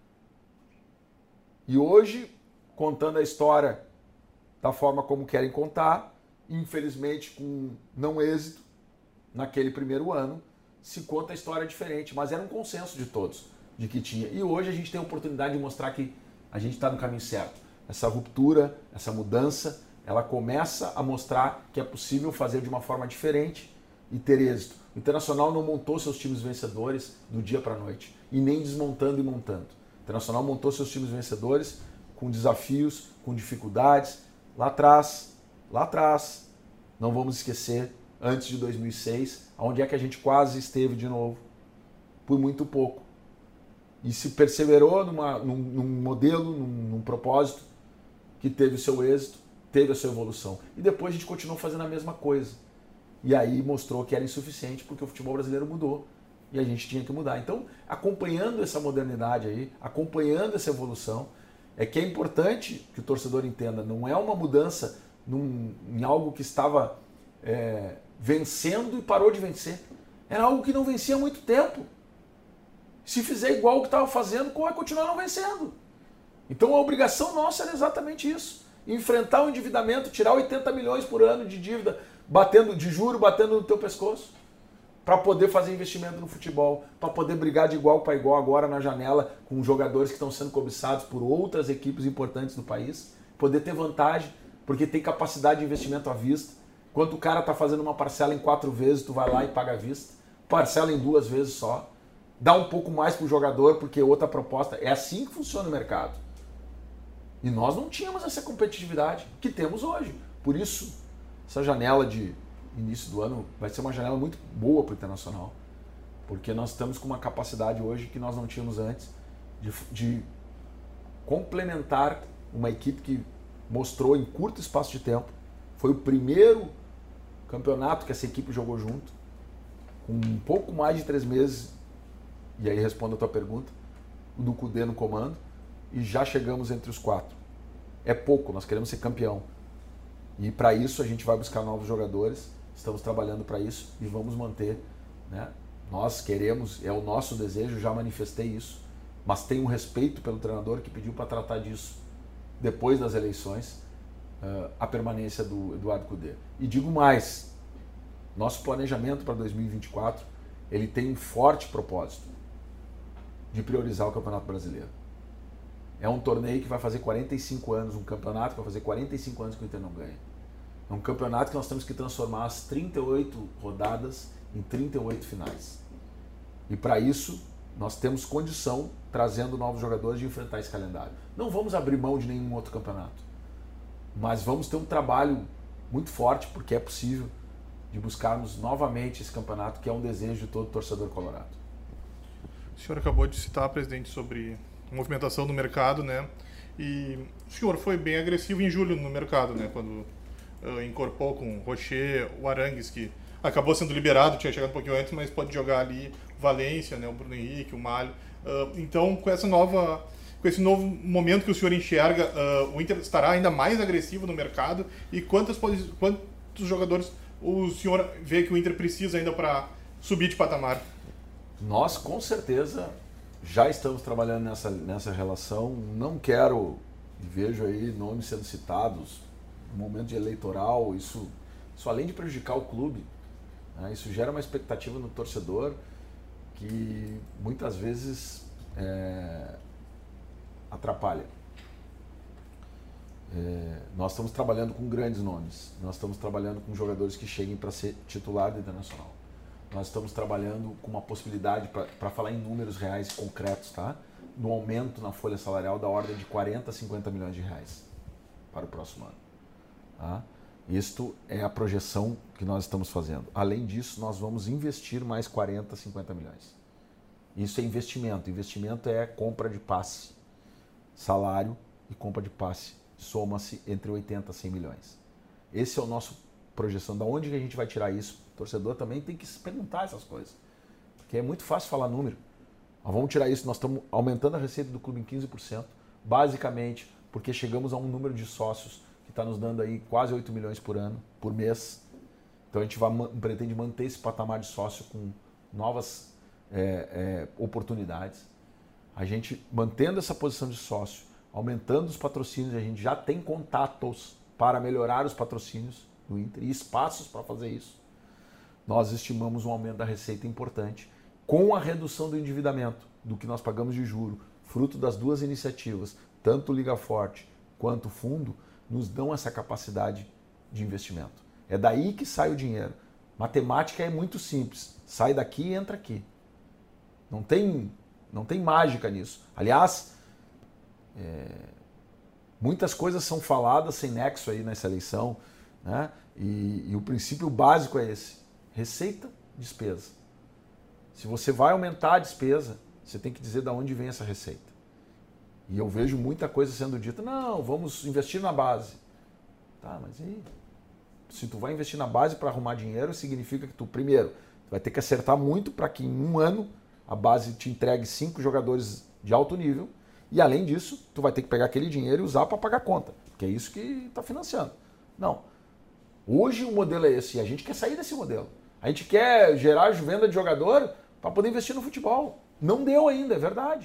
E hoje, contando a história da forma como querem contar, infelizmente com não êxito, naquele primeiro ano, se conta a história diferente, mas era um consenso de todos, de que tinha. E hoje a gente tem a oportunidade de mostrar que a gente está no caminho certo. Essa ruptura, essa mudança, ela começa a mostrar que é possível fazer de uma forma diferente e ter êxito. O Internacional não montou seus times vencedores do dia para a noite, e nem desmontando e montando. O Internacional montou seus times vencedores com desafios, com dificuldades. Lá atrás, lá atrás, não vamos esquecer, antes de dois mil e seis, onde é que a gente quase esteve de novo, por muito pouco. E se perseverou numa, num, num modelo, num, num propósito que teve o seu êxito, teve a sua evolução. E depois a gente continuou fazendo a mesma coisa. E aí mostrou que era insuficiente, porque o futebol brasileiro mudou e a gente tinha que mudar. Então, acompanhando essa modernidade aí, acompanhando essa evolução, é que é importante que o torcedor entenda, não é uma mudança num, em algo que estava é, vencendo e parou de vencer. Era algo que não vencia há muito tempo. Se fizer igual o que estava fazendo, vai continuar não vencendo. Então a obrigação nossa era exatamente isso. Enfrentar o endividamento, tirar oitenta milhões por ano de dívida, batendo de juro, batendo no teu pescoço, para poder fazer investimento no futebol, para poder brigar de igual para igual agora na janela com jogadores que estão sendo cobiçados por outras equipes importantes do país, poder ter vantagem, porque tem capacidade de investimento à vista. Enquanto o cara está fazendo uma parcela em quatro vezes, tu vai lá e paga à vista, parcela em duas vezes só, dá um pouco mais para o jogador, porque outra proposta. É assim que funciona o mercado. E nós não tínhamos essa competitividade que temos hoje. Por isso, essa janela de início do ano vai ser uma janela muito boa para o Internacional, porque nós estamos com uma capacidade hoje que nós não tínhamos antes de, de complementar uma equipe que mostrou em curto espaço de tempo. Foi o primeiro campeonato que essa equipe jogou junto, com um pouco mais de três meses, e aí respondo a tua pergunta, do Cudê no comando, e já chegamos entre os quatro. É pouco, nós queremos ser campeão. E para isso a gente vai buscar novos jogadores, estamos trabalhando para isso e vamos manter, né? Nós queremos, é o nosso desejo, já manifestei isso, mas tenho um respeito pelo treinador que pediu para tratar disso depois das eleições, uh, a permanência do Eduardo Cudê. E digo mais, nosso planejamento para dois mil e vinte e quatro, ele tem um forte propósito de priorizar o Campeonato Brasileiro. É um torneio que vai fazer quarenta e cinco anos, um campeonato que vai fazer quarenta e cinco anos que o Inter não ganha. É um campeonato que nós temos que transformar as trinta e oito rodadas em trinta e oito finais. E para isso, nós temos condição, trazendo novos jogadores, de enfrentar esse calendário. Não vamos abrir mão de nenhum outro campeonato, mas vamos ter um trabalho muito forte, porque é possível, de buscarmos novamente esse campeonato, que é um desejo de todo torcedor colorado. O senhor acabou de citar, presidente, sobre movimentação do mercado, né? E o senhor foi bem agressivo em julho no mercado, né? Quando uh, incorporou com o Rocher, o Arangues, que acabou sendo liberado, tinha chegado um pouquinho antes, mas pode jogar ali o Valência, né? O Bruno Henrique, o Malho. Uh, então, com essa nova, com esse novo momento que o senhor enxerga, uh, o Inter estará ainda mais agressivo no mercado, e quantos, quantos jogadores o senhor vê que o Inter precisa ainda para subir de patamar? Nós, com certeza, já estamos trabalhando nessa, nessa relação. Não quero, vejo aí nomes sendo citados um momento de eleitoral, isso, isso além de prejudicar o clube, né, isso gera uma expectativa no torcedor que muitas vezes é, atrapalha. É, nós estamos trabalhando com grandes nomes, nós estamos trabalhando com jogadores que cheguem para ser titular do Internacional. Nós estamos trabalhando com uma possibilidade, para falar em números reais concretos, tá? No aumento na folha salarial da ordem de quarenta a cinquenta milhões de reais para o próximo ano. Tá? Isto é a projeção que nós estamos fazendo. Além disso, nós vamos investir mais quarenta a cinquenta milhões. Isso é investimento. Investimento é compra de passe. Salário e compra de passe. Soma-se entre oitenta a cem milhões. Esse é o nosso projeção. Da onde que a gente vai tirar isso? O torcedor também tem que se perguntar essas coisas. Porque é muito fácil falar número. Nós vamos tirar isso. Nós estamos aumentando a receita do clube em quinze por cento. Basicamente porque chegamos a um número de sócios que está nos dando aí quase oito milhões por ano, por mês. Então a gente vai, pretende manter esse patamar de sócio com novas é, é, oportunidades. A gente mantendo essa posição de sócio, aumentando os patrocínios, a gente já tem contatos para melhorar os patrocínios do Inter e espaços para fazer isso. Nós estimamos um aumento da receita importante com a redução do endividamento, do que nós pagamos de juro, fruto das duas iniciativas, tanto o Liga Forte quanto o fundo, nos dão essa capacidade de investimento. É daí que sai o dinheiro. Matemática é muito simples. Sai daqui e entra aqui. Não tem, não tem mágica nisso. Aliás, é, muitas coisas são faladas sem nexo aí nessa eleição, né? E, e o princípio básico é esse. Receita, despesa. Se você vai aumentar a despesa, você tem que dizer de onde vem essa receita. E eu vejo muita coisa sendo dita, não, vamos investir na base. Tá, mas e aí? Se tu vai investir na base para arrumar dinheiro, significa que tu, primeiro, tu vai ter que acertar muito para que em um ano a base te entregue cinco jogadores de alto nível e, além disso, tu vai ter que pegar aquele dinheiro e usar para pagar a conta, porque é isso que está financiando. Não. Hoje o modelo é esse e a gente quer sair desse modelo. A gente quer gerar venda de jogador para poder investir no futebol. Não deu ainda, é verdade.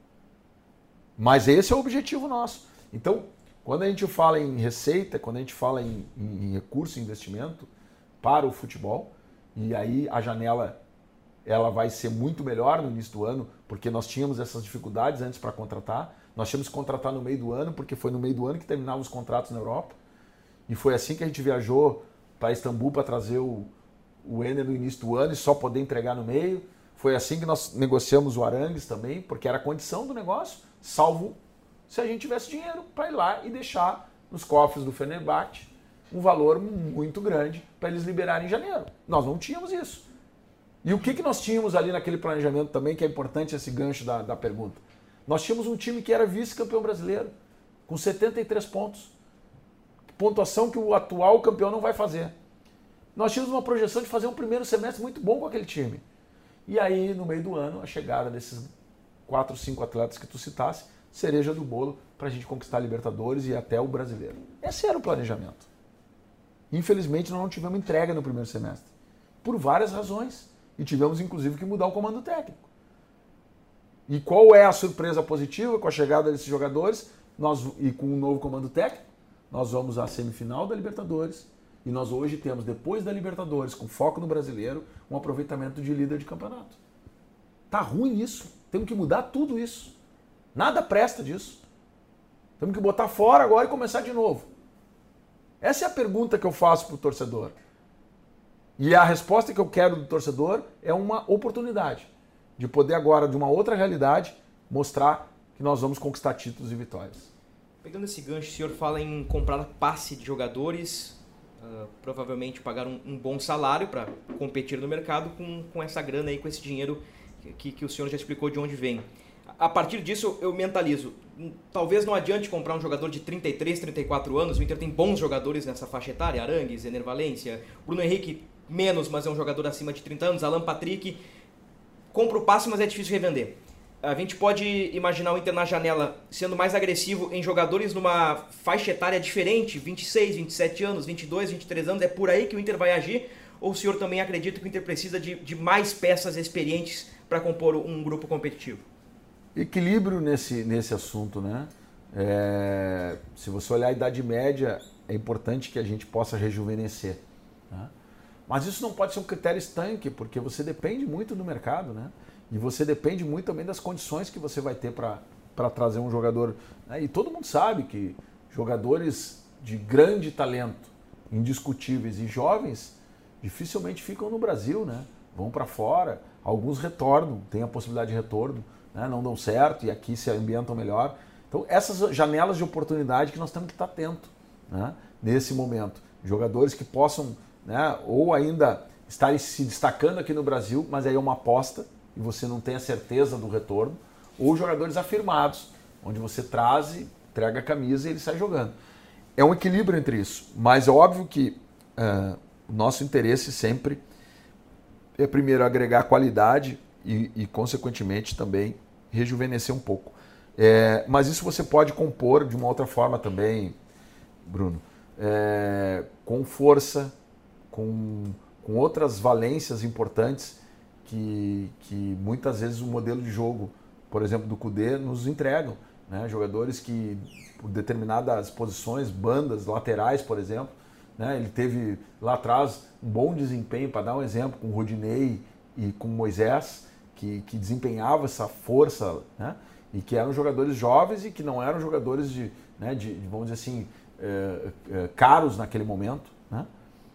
Mas esse é o objetivo nosso. Então, quando a gente fala em receita, quando a gente fala em, em, em recurso, em investimento para o futebol, e aí a janela ela vai ser muito melhor no início do ano, porque nós tínhamos essas dificuldades antes para contratar. Nós tínhamos que contratar no meio do ano, porque foi no meio do ano que terminavam os contratos na Europa. E foi assim que a gente viajou para Istambul para trazer o, o Ener no início do ano e só poder entregar no meio. Foi assim que nós negociamos o Arangues também, porque era a condição do negócio, salvo se a gente tivesse dinheiro para ir lá e deixar nos cofres do Fenerbahçe um valor muito grande para eles liberarem em janeiro. Nós não tínhamos isso. E o que, que nós tínhamos ali naquele planejamento também, que é importante esse gancho da, da pergunta? Nós tínhamos um time que era vice-campeão brasileiro, com setenta e três pontos. Pontuação que o atual campeão não vai fazer. Nós tínhamos uma projeção de fazer um primeiro semestre muito bom com aquele time. E aí, no meio do ano, a chegada desses quatro, cinco atletas que tu citasse, cereja do bolo para a gente conquistar a Libertadores e até o Brasileiro. Esse era o planejamento. Infelizmente, nós não tivemos entrega no primeiro semestre. Por várias razões. E tivemos, inclusive, que mudar o comando técnico. E qual é a surpresa positiva com a chegada desses jogadores nós, e com um novo comando técnico? Nós vamos à semifinal da Libertadores e nós hoje temos, depois da Libertadores, com foco no Brasileiro, um aproveitamento de líder de campeonato. Tá ruim isso. Temos que mudar tudo isso. Nada presta disso. Temos que botar fora agora e começar de novo. Essa é a pergunta que eu faço para o torcedor. E a resposta que eu quero do torcedor é uma oportunidade de poder agora, de uma outra realidade, mostrar que nós vamos conquistar títulos e vitórias. Pegando esse gancho, o senhor fala em comprar passe de jogadores, uh, provavelmente pagar um, um bom salário para competir no mercado com, com essa grana aí, com esse dinheiro que, que o senhor já explicou de onde vem. A partir disso, eu mentalizo. Talvez não adiante comprar um jogador de trinta e três, trinta e quatro anos. O Inter tem bons jogadores nessa faixa etária. Arangues, Ener Valencia, Bruno Henrique menos, mas é um jogador acima de trinta anos. Alan Patrick, compra o passe, mas é difícil revender. A gente pode imaginar o Inter na janela sendo mais agressivo em jogadores numa faixa etária diferente, vinte e seis, vinte e sete anos, vinte e dois, vinte e três anos. É por aí que o Inter vai agir? Ou o senhor também acredita que o Inter precisa de, de mais peças experientes para compor um grupo competitivo? Equilíbrio nesse, nesse assunto, né? É, se você olhar a idade média é importante que a gente possa rejuvenescer. Né? Mas isso não pode ser um critério estanque, porque você depende muito do mercado, né? E você depende muito também das condições que você vai ter para trazer um jogador. Né? E todo mundo sabe que jogadores de grande talento, indiscutíveis e jovens, dificilmente ficam no Brasil, né? Vão para fora, alguns retornam, tem a possibilidade de retorno, né? Não dão certo e aqui se ambientam melhor. Então essas janelas de oportunidade que nós temos que estar atentos, né? Nesse momento. Jogadores que possam, né, ou ainda estarem se destacando aqui no Brasil, mas aí é uma aposta e você não tem a certeza do retorno, ou jogadores afirmados, onde você traz, entrega a camisa e ele sai jogando. É um equilíbrio entre isso, mas é óbvio que uh, o nosso interesse sempre é primeiro agregar qualidade e, e consequentemente, também rejuvenescer um pouco. É, mas isso você pode compor de uma outra forma também, Bruno, é, com força, com, com outras valências importantes que, que muitas vezes o modelo de jogo, por exemplo, do Kudê, nos entregam. Né? Jogadores que, por determinadas posições, bandas, laterais, por exemplo, né? Ele teve lá atrás um bom desempenho, para dar um exemplo, com o Rodinei e com o Moisés, que, que desempenhava essa força, né? E que eram jogadores jovens e que não eram jogadores de, né, de, de vamos dizer assim, é, é, caros naquele momento. Né?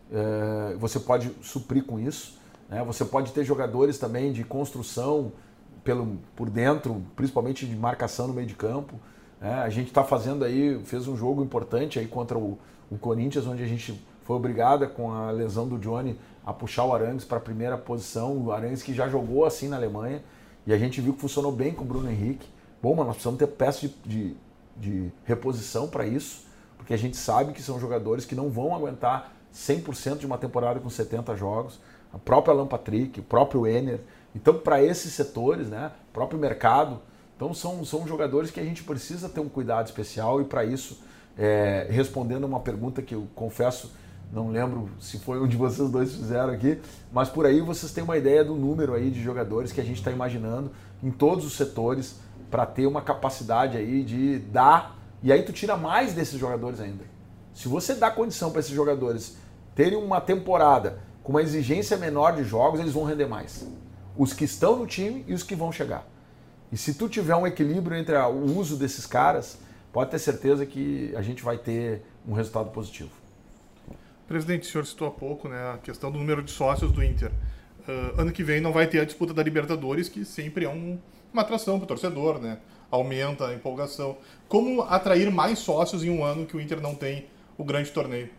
É, você pode suprir com isso. Né? Você pode ter jogadores também de construção pelo, por dentro, principalmente de marcação no meio de campo. É, a gente está fazendo aí, fez um jogo importante aí contra o, o Corinthians, onde a gente foi obrigada, com a lesão do Johnny, a puxar o Arangues para a primeira posição. O Arangues que já jogou assim na Alemanha. E a gente viu que funcionou bem com o Bruno Henrique. Bom, mas nós precisamos ter peças de, de, de reposição para isso, porque a gente sabe que são jogadores que não vão aguentar cem por cento de uma temporada com setenta jogos. A própria Alan Patrick, o próprio Enner. Então, para esses setores, né, o próprio mercado, então são, são jogadores que a gente precisa ter um cuidado especial. E para isso, é, respondendo a uma pergunta que eu confesso, não lembro se foi um de vocês dois fizeram aqui, mas por aí vocês têm uma ideia do número aí de jogadores que a gente está imaginando em todos os setores, para ter uma capacidade aí de dar, e aí tu tira mais desses jogadores ainda. Se você dá condição para esses jogadores terem uma temporada com uma exigência menor de jogos, eles vão render mais. Os que estão no time e os que vão chegar. E se tu tiver um equilíbrio entre o uso desses caras, pode ter certeza que a gente vai ter um resultado positivo. Presidente, o senhor citou há pouco, né, a questão do número de sócios do Inter. Uh, ano que vem não vai ter a disputa da Libertadores, que sempre é um... uma atração para o torcedor, né? Aumenta a empolgação. Como atrair mais sócios em um ano que o Inter não tem o grande torneio?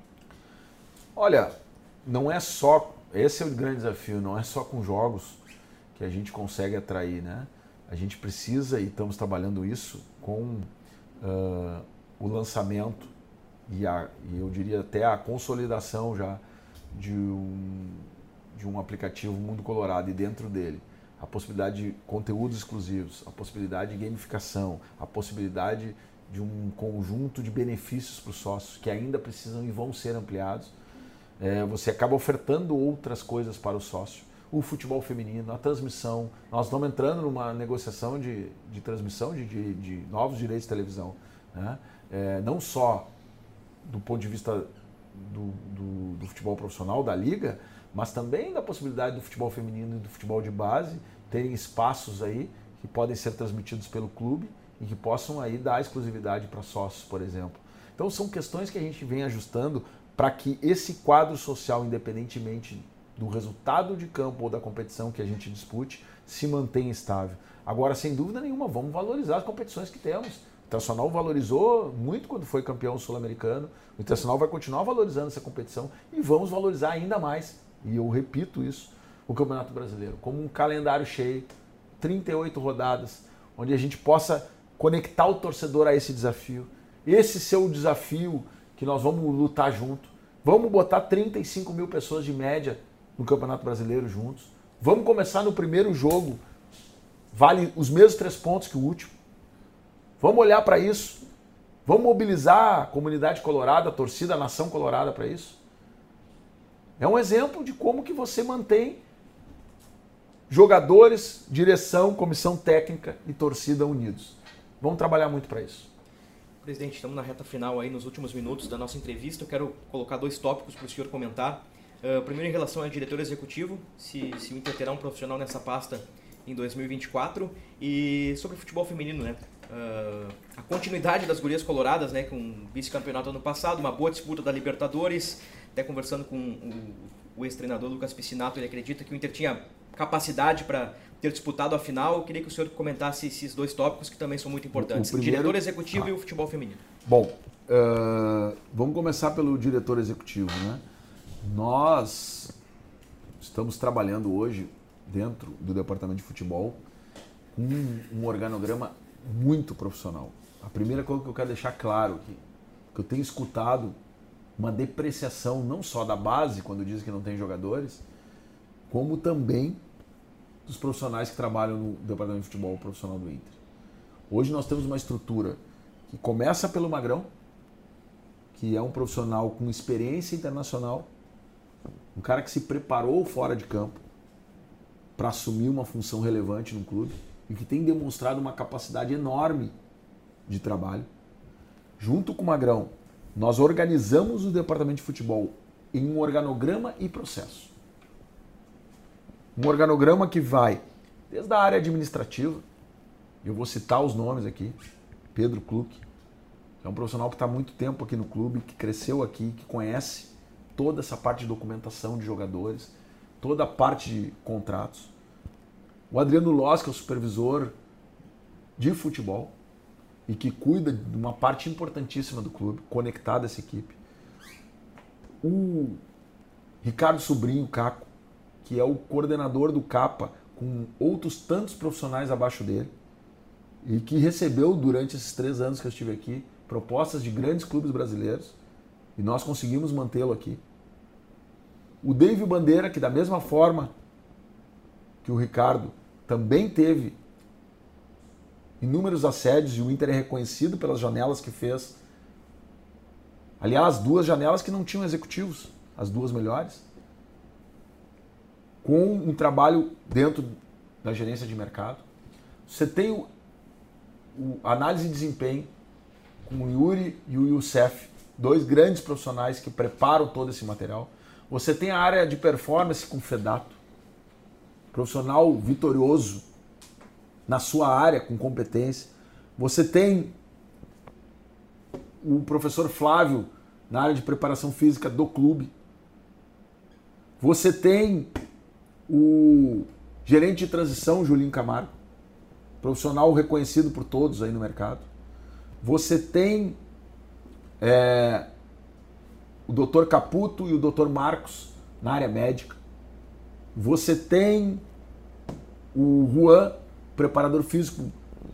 Olha, não é só... Esse é o grande desafio, não é só com jogos que a gente consegue atrair, né? A gente precisa, e estamos trabalhando isso, com uh, o lançamento e, a, e eu diria até a consolidação já de um, de um aplicativo Mundo Colorado, e dentro dele a possibilidade de conteúdos exclusivos, a possibilidade de gamificação, a possibilidade de um conjunto de benefícios para os sócios que ainda precisam e vão ser ampliados. É, você acaba ofertando outras coisas para o sócio. O futebol feminino, a transmissão. Nós estamos entrando numa negociação de, de transmissão de, de, de novos direitos de televisão. Né? É, não só do ponto de vista do, do, do futebol profissional, da liga, mas também da possibilidade do futebol feminino e do futebol de base terem espaços aí que podem ser transmitidos pelo clube e que possam aí dar exclusividade para sócios, por exemplo. Então são questões que a gente vem ajustando para que esse quadro social, independentemente do resultado de campo ou da competição que a gente dispute, se mantenha estável. Agora, sem dúvida nenhuma, vamos valorizar as competições que temos. O Internacional valorizou muito quando foi campeão sul-americano, o Internacional vai continuar valorizando essa competição e vamos valorizar ainda mais. E eu repito isso, o Campeonato Brasileiro, como um calendário cheio, trinta e oito rodadas, onde a gente possa conectar o torcedor a esse desafio. Esse ser o desafio que nós vamos lutar junto. Vamos botar trinta e cinco mil pessoas de média no Campeonato Brasileiro juntos. Vamos começar no primeiro jogo, vale os mesmos três pontos que o último. Vamos olhar para isso. Vamos mobilizar a comunidade colorada, a torcida, a nação colorada para isso. É um exemplo de como que você mantém jogadores, direção, comissão técnica e torcida unidos. Vamos trabalhar muito para isso. Presidente, estamos na reta final aí, nos últimos minutos da nossa entrevista. Eu quero colocar dois tópicos para o senhor comentar. Uh, primeiro, em relação ao diretor executivo, se, se o Inter terá um profissional nessa pasta em dois mil e vinte e quatro, e sobre o futebol feminino, né? Uh, a continuidade das gurias coloradas, né, com vice-campeonato ano passado, uma boa disputa da Libertadores. Até conversando com o, o ex-treinador Lucas Piscinato, ele acredita que o Inter tinha capacidade para ter disputado a final. Eu queria que o senhor comentasse esses dois tópicos que também são muito importantes, o primeiro, o diretor executivo ah. e o futebol feminino. Bom, uh, vamos começar pelo diretor executivo, né? Nós estamos trabalhando hoje dentro do departamento de futebol com um, um organograma muito profissional. A primeira coisa que eu quero deixar claro aqui, que eu tenho escutado uma depreciação não só da base, quando dizem que não tem jogadores, como também dos profissionais que trabalham no departamento de futebol profissional do Inter. Hoje nós temos uma estrutura que começa pelo Magrão, que é um profissional com experiência internacional, um cara que se preparou fora de campo para assumir uma função relevante no clube e que tem demonstrado uma capacidade enorme de trabalho. Junto com o Magrão, nós organizamos o departamento de futebol em um organograma e processo. Um organograma que vai desde a área administrativa, eu vou citar os nomes aqui, Pedro Kluck, que é um profissional que está há muito tempo aqui no clube, que cresceu aqui, que conhece toda essa parte de documentação de jogadores, toda a parte de contratos. O Adriano Loss, que é o supervisor de futebol e que cuida de uma parte importantíssima do clube, conectado a essa equipe. O Ricardo Sobrinho Caco, que é o coordenador do CAPA, com outros tantos profissionais abaixo dele, e que recebeu, durante esses três anos que eu estive aqui, propostas de grandes clubes brasileiros, e nós conseguimos mantê-lo aqui. O David Bandeira, que da mesma forma que o Ricardo, também teve inúmeros assédios, e o Inter é reconhecido pelas janelas que fez. Aliás, duas janelas que não tinham executivos, as duas melhores, com um trabalho dentro da gerência de mercado. Você tem o, o análise de desempenho com o Yuri e o Youssef, dois grandes profissionais que preparam todo esse material. Você tem a área de performance com o Fedato, profissional vitorioso na sua área, com competência. Você tem o professor Flávio na área de preparação física do clube. Você tem o gerente de transição, Julinho Camargo, profissional reconhecido por todos aí no mercado. Você tem é, o doutor Caputo e o doutor Marcos na área médica. Você tem o Juan, preparador físico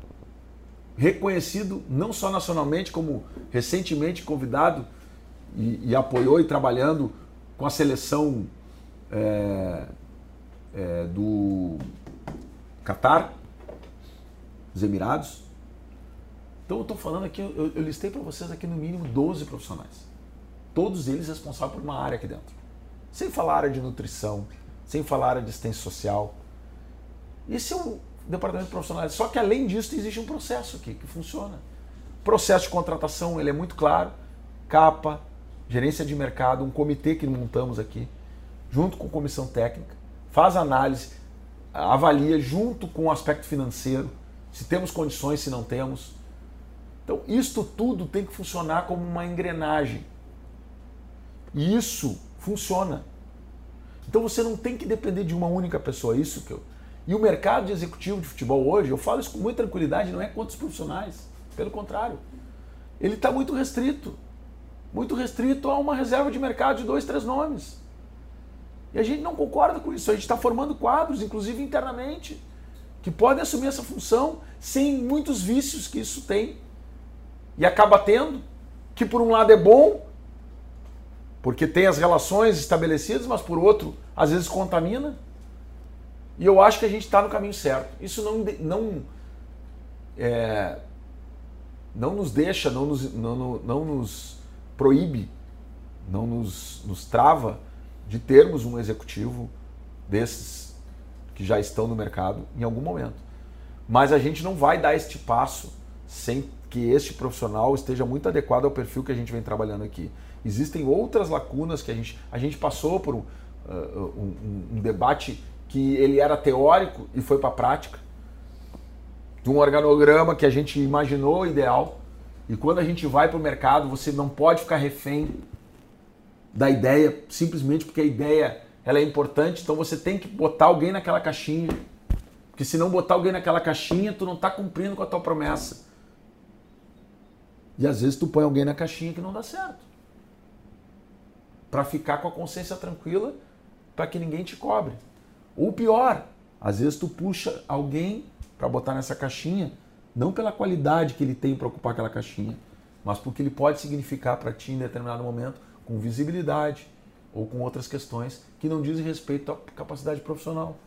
reconhecido não só nacionalmente, como recentemente convidado e, e apoiou e trabalhando com a seleção é, é, do Catar, dos Emirados. Então eu estou falando aqui, eu, eu listei para vocês aqui no mínimo doze profissionais. Todos eles responsáveis por uma área aqui dentro. Sem falar área de nutrição, sem falar área de assistência social. Esse é um departamento profissional. Só que além disso existe um processo aqui que funciona. O processo de contratação ele é muito claro. CAPA, gerência de mercado, um comitê que montamos aqui, junto com comissão técnica, faz análise, avalia junto com o aspecto financeiro, se temos condições, se não temos. Então isto tudo tem que funcionar como uma engrenagem. E isso funciona. Então você não tem que depender de uma única pessoa. Isso que eu... E o mercado de executivo de futebol hoje, eu falo isso com muita tranquilidade, não é contra os profissionais. Pelo contrário. Ele está muito restrito. Muito restrito a uma reserva de mercado de dois, três nomes. E a gente não concorda com isso. A gente está formando quadros, inclusive internamente, que podem assumir essa função sem muitos vícios que isso tem. E acaba tendo, que por um lado é bom, porque tem as relações estabelecidas, mas por outro, às vezes contamina. E eu acho que a gente está no caminho certo. Isso não, não, é, não nos deixa, não nos, não, não nos proíbe, não nos, nos trava de termos um executivo desses que já estão no mercado em algum momento. Mas a gente não vai dar este passo sem que este profissional esteja muito adequado ao perfil que a gente vem trabalhando aqui. Existem outras lacunas que a gente, a gente passou por um, uh, um, um debate que ele era teórico e foi para a prática, de um organograma que a gente imaginou ideal, e quando a gente vai para o mercado, você não pode ficar refém da ideia, simplesmente porque a ideia ela é importante, então você tem que botar alguém naquela caixinha, porque se não botar alguém naquela caixinha, tu não está cumprindo com a tua promessa. E às vezes tu põe alguém na caixinha que não dá certo. Para ficar com a consciência tranquila, para que ninguém te cobre. Ou pior, às vezes tu puxa alguém para botar nessa caixinha, não pela qualidade que ele tem para ocupar aquela caixinha, mas porque ele pode significar para ti em determinado momento com visibilidade ou com outras questões que não dizem respeito à capacidade profissional.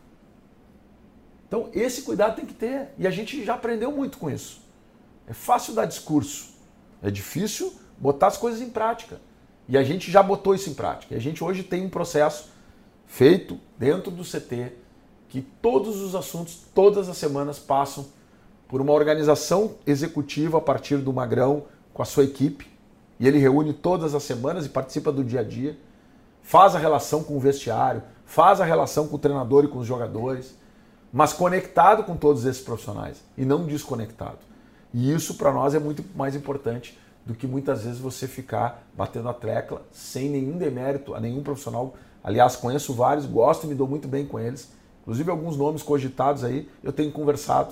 Então esse cuidado tem que ter, e a gente já aprendeu muito com isso. É fácil dar discurso, é difícil botar as coisas em prática. E a gente já botou isso em prática. E a gente hoje tem um processo feito dentro do C T que todos os assuntos, todas as semanas passam por uma organização executiva a partir do Magrão com a sua equipe. E ele reúne todas as semanas e participa do dia a dia. Faz a relação com o vestiário, faz a relação com o treinador e com os jogadores, mas conectado com todos esses profissionais e não desconectado. E isso para nós é muito mais importante do que muitas vezes você ficar batendo a tecla sem nenhum demérito a nenhum profissional. Aliás, conheço vários, gosto e me dou muito bem com eles. Inclusive alguns nomes cogitados aí, eu tenho conversado.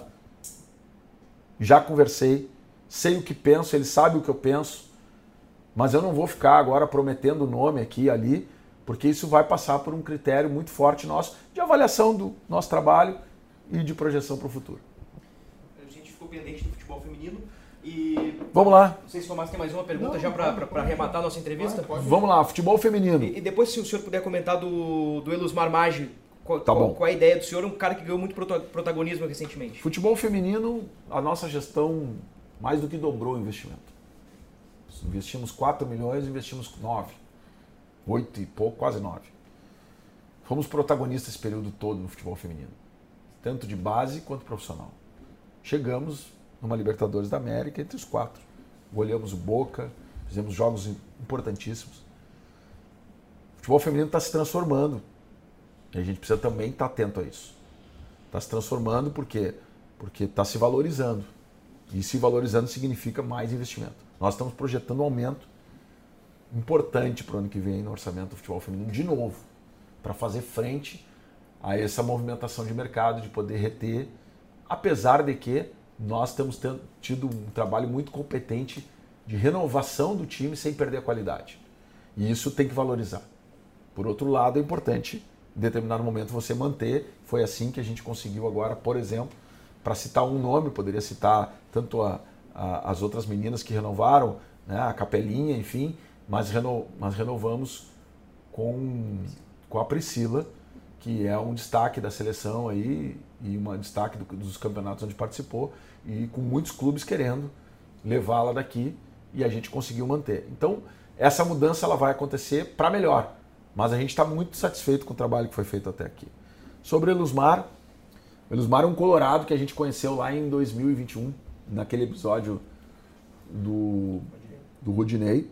Já conversei, sei o que penso, ele sabe o que eu penso, mas eu não vou ficar agora prometendo nome aqui e ali, porque isso vai passar por um critério muito forte nosso de avaliação do nosso trabalho e de projeção para o futuro. A gente ficou pendente do futebol feminino e... Vamos lá. Não sei se o Tomás tem mais uma pergunta não, já para arrematar a nossa entrevista. Pode, pode. Vamos lá, futebol feminino. E, e depois, se o senhor puder comentar do, do Elusmar Maggi, qual, tá qual, qual é a ideia do senhor? Um cara que ganhou muito protagonismo recentemente. Futebol feminino, a nossa gestão mais do que dobrou o investimento. Investimos quatro milhões, investimos nove. oito e pouco, quase nove. Fomos protagonistas esse período todo no futebol feminino. Tanto de base quanto profissional. Chegamos numa Libertadores da América entre os quatro. Goleamos o Boca, fizemos jogos importantíssimos. O futebol feminino está se transformando. E a gente precisa também estar atento a isso. Está se transformando porque porque está se valorizando. E se valorizando significa mais investimento. Nós estamos projetando um aumento importante para o ano que vem no orçamento do futebol feminino, de novo, para fazer frente a essa movimentação de mercado, de poder reter, apesar de que nós temos tido um trabalho muito competente de renovação do time sem perder a qualidade. E isso tem que valorizar. Por outro lado, é importante, em determinado momento, você manter. Foi assim que a gente conseguiu agora, por exemplo, para citar um nome, poderia citar tanto a, a, as outras meninas que renovaram, né, a Capelinha, enfim, mas, reno, mas renovamos com, com a Priscila, que é um destaque da seleção aí, e um destaque do, dos campeonatos onde participou, e com muitos clubes querendo levá-la daqui, e a gente conseguiu manter. Então, essa mudança ela vai acontecer para melhor, mas a gente está muito satisfeito com o trabalho que foi feito até aqui. Sobre o Elusmar, o Elusmar é um colorado que a gente conheceu lá em dois mil e vinte e um, naquele episódio do, do Rodinei,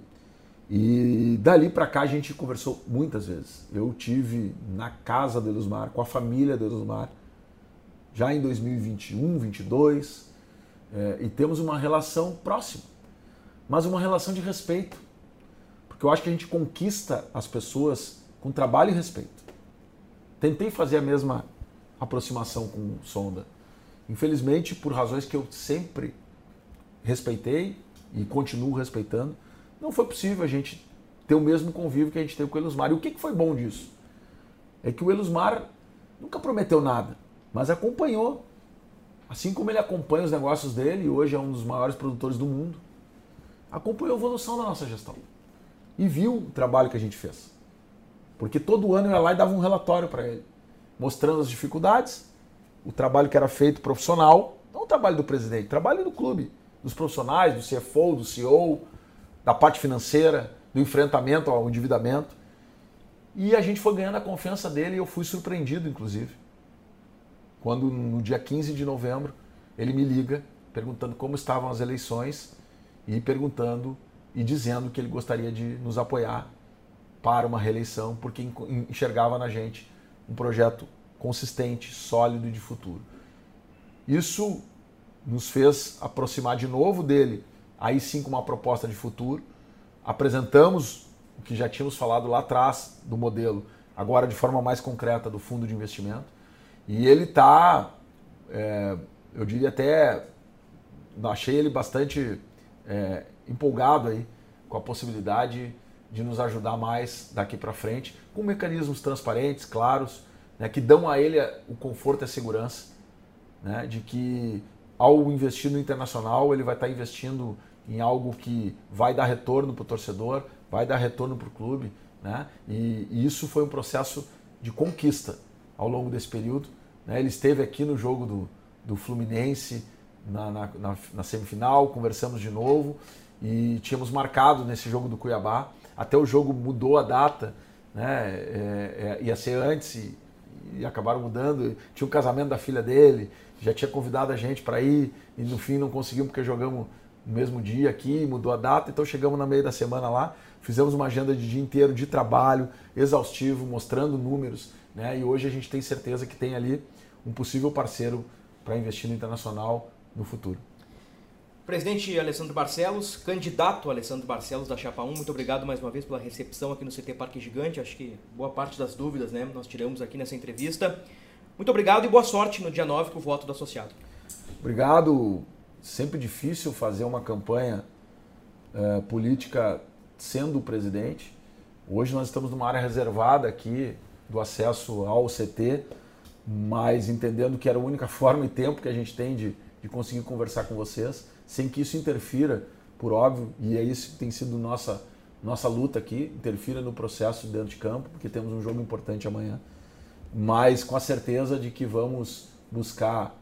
e dali para cá a gente conversou muitas vezes. Eu tive na casa do Elusmar, com a família do Elusmar, já em dois mil e vinte e um, vinte e dois, é, e temos uma relação próxima, mas uma relação de respeito, porque eu acho que a gente conquista as pessoas com trabalho e respeito. Tentei fazer a mesma aproximação com o Sonda. Infelizmente, por razões que eu sempre respeitei e continuo respeitando, não foi possível a gente ter o mesmo convívio que a gente teve com o Elusmar. E o que foi bom disso? É que o Elusmar nunca prometeu nada, mas acompanhou. Assim como ele acompanha os negócios dele, e hoje é um dos maiores produtores do mundo, acompanhou a evolução da nossa gestão. E viu o trabalho que a gente fez. Porque todo ano eu ia lá e dava um relatório para ele, mostrando as dificuldades, o trabalho que era feito profissional, não o trabalho do presidente, o trabalho do clube, dos profissionais, do C F O, do C E O, da parte financeira, do enfrentamento ao endividamento. E a gente foi ganhando a confiança dele e eu fui surpreendido, inclusive, quando no dia quinze de novembro ele me liga perguntando como estavam as eleições e perguntando e dizendo que ele gostaria de nos apoiar para uma reeleição, porque enxergava na gente um projeto consistente, sólido e de futuro. Isso nos fez aproximar de novo dele, aí sim com uma proposta de futuro. Apresentamos o que já tínhamos falado lá atrás do modelo, agora de forma mais concreta do fundo de investimento. E ele está, é, eu diria até, achei ele bastante é, empolgado aí com a possibilidade de nos ajudar mais daqui para frente, com mecanismos transparentes, claros, né, que dão a ele o conforto e a segurança, né, de que ao investir no internacional ele vai estar investindo em algo que vai dar retorno para o torcedor, vai dar retorno para o clube, né, e, e isso foi um processo de conquista ao longo desse período, né. Ele esteve aqui no jogo do, do Fluminense na, na, na, na semifinal, conversamos de novo e tínhamos marcado nesse jogo do Cuiabá. Até o jogo mudou a data, né? É, é, ia ser antes e, e acabaram mudando. Tinha um casamento da filha dele, já tinha convidado a gente para ir e no fim não conseguimos porque jogamos no mesmo dia aqui, mudou a data, então chegamos no meio da semana lá, fizemos uma agenda de dia inteiro de trabalho, exaustivo, mostrando números, né? E hoje a gente tem certeza que tem ali um possível parceiro para investir no internacional no futuro. Presidente Alessandro Barcelos, candidato Alessandro Barcelos da Chapa um, muito obrigado mais uma vez pela recepção aqui no C T Parque Gigante. Acho que boa parte das dúvidas, né, nós tiramos aqui nessa entrevista. Muito obrigado e boa sorte no dia nove com o voto do associado. Obrigado. Sempre difícil fazer uma campanha uh, política sendo o presidente. Hoje nós estamos numa área reservada aqui do acesso ao C T, mas entendendo que era a única forma e tempo que a gente tem de, de conseguir conversar com vocês, sem que isso interfira, por óbvio, e é isso que tem sido nossa, nossa luta aqui, interfira no processo dentro de campo, porque temos um jogo importante amanhã, mas com a certeza de que vamos buscar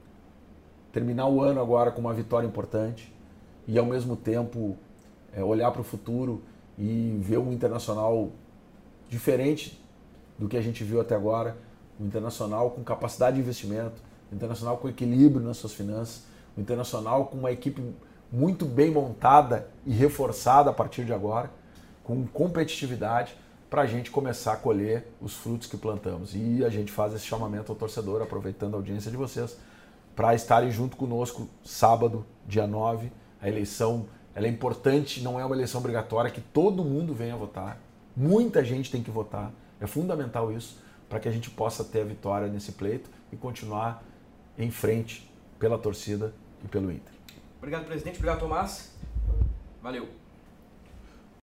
terminar o ano agora com uma vitória importante e ao mesmo tempo é, olhar para o futuro e ver um Internacional diferente do que a gente viu até agora, um Internacional com capacidade de investimento, um Internacional com equilíbrio nas suas finanças, um Internacional com uma equipe muito bem montada e reforçada a partir de agora, com competitividade, para a gente começar a colher os frutos que plantamos. E a gente faz esse chamamento ao torcedor, aproveitando a audiência de vocês, para estarem junto conosco sábado, dia nove. A eleição ela é importante, não é uma eleição obrigatória, que todo mundo venha votar. Muita gente tem que votar. É fundamental isso, para que a gente possa ter a vitória nesse pleito e continuar em frente pela torcida e pelo Inter. Obrigado, presidente. Obrigado, Tomás. Valeu.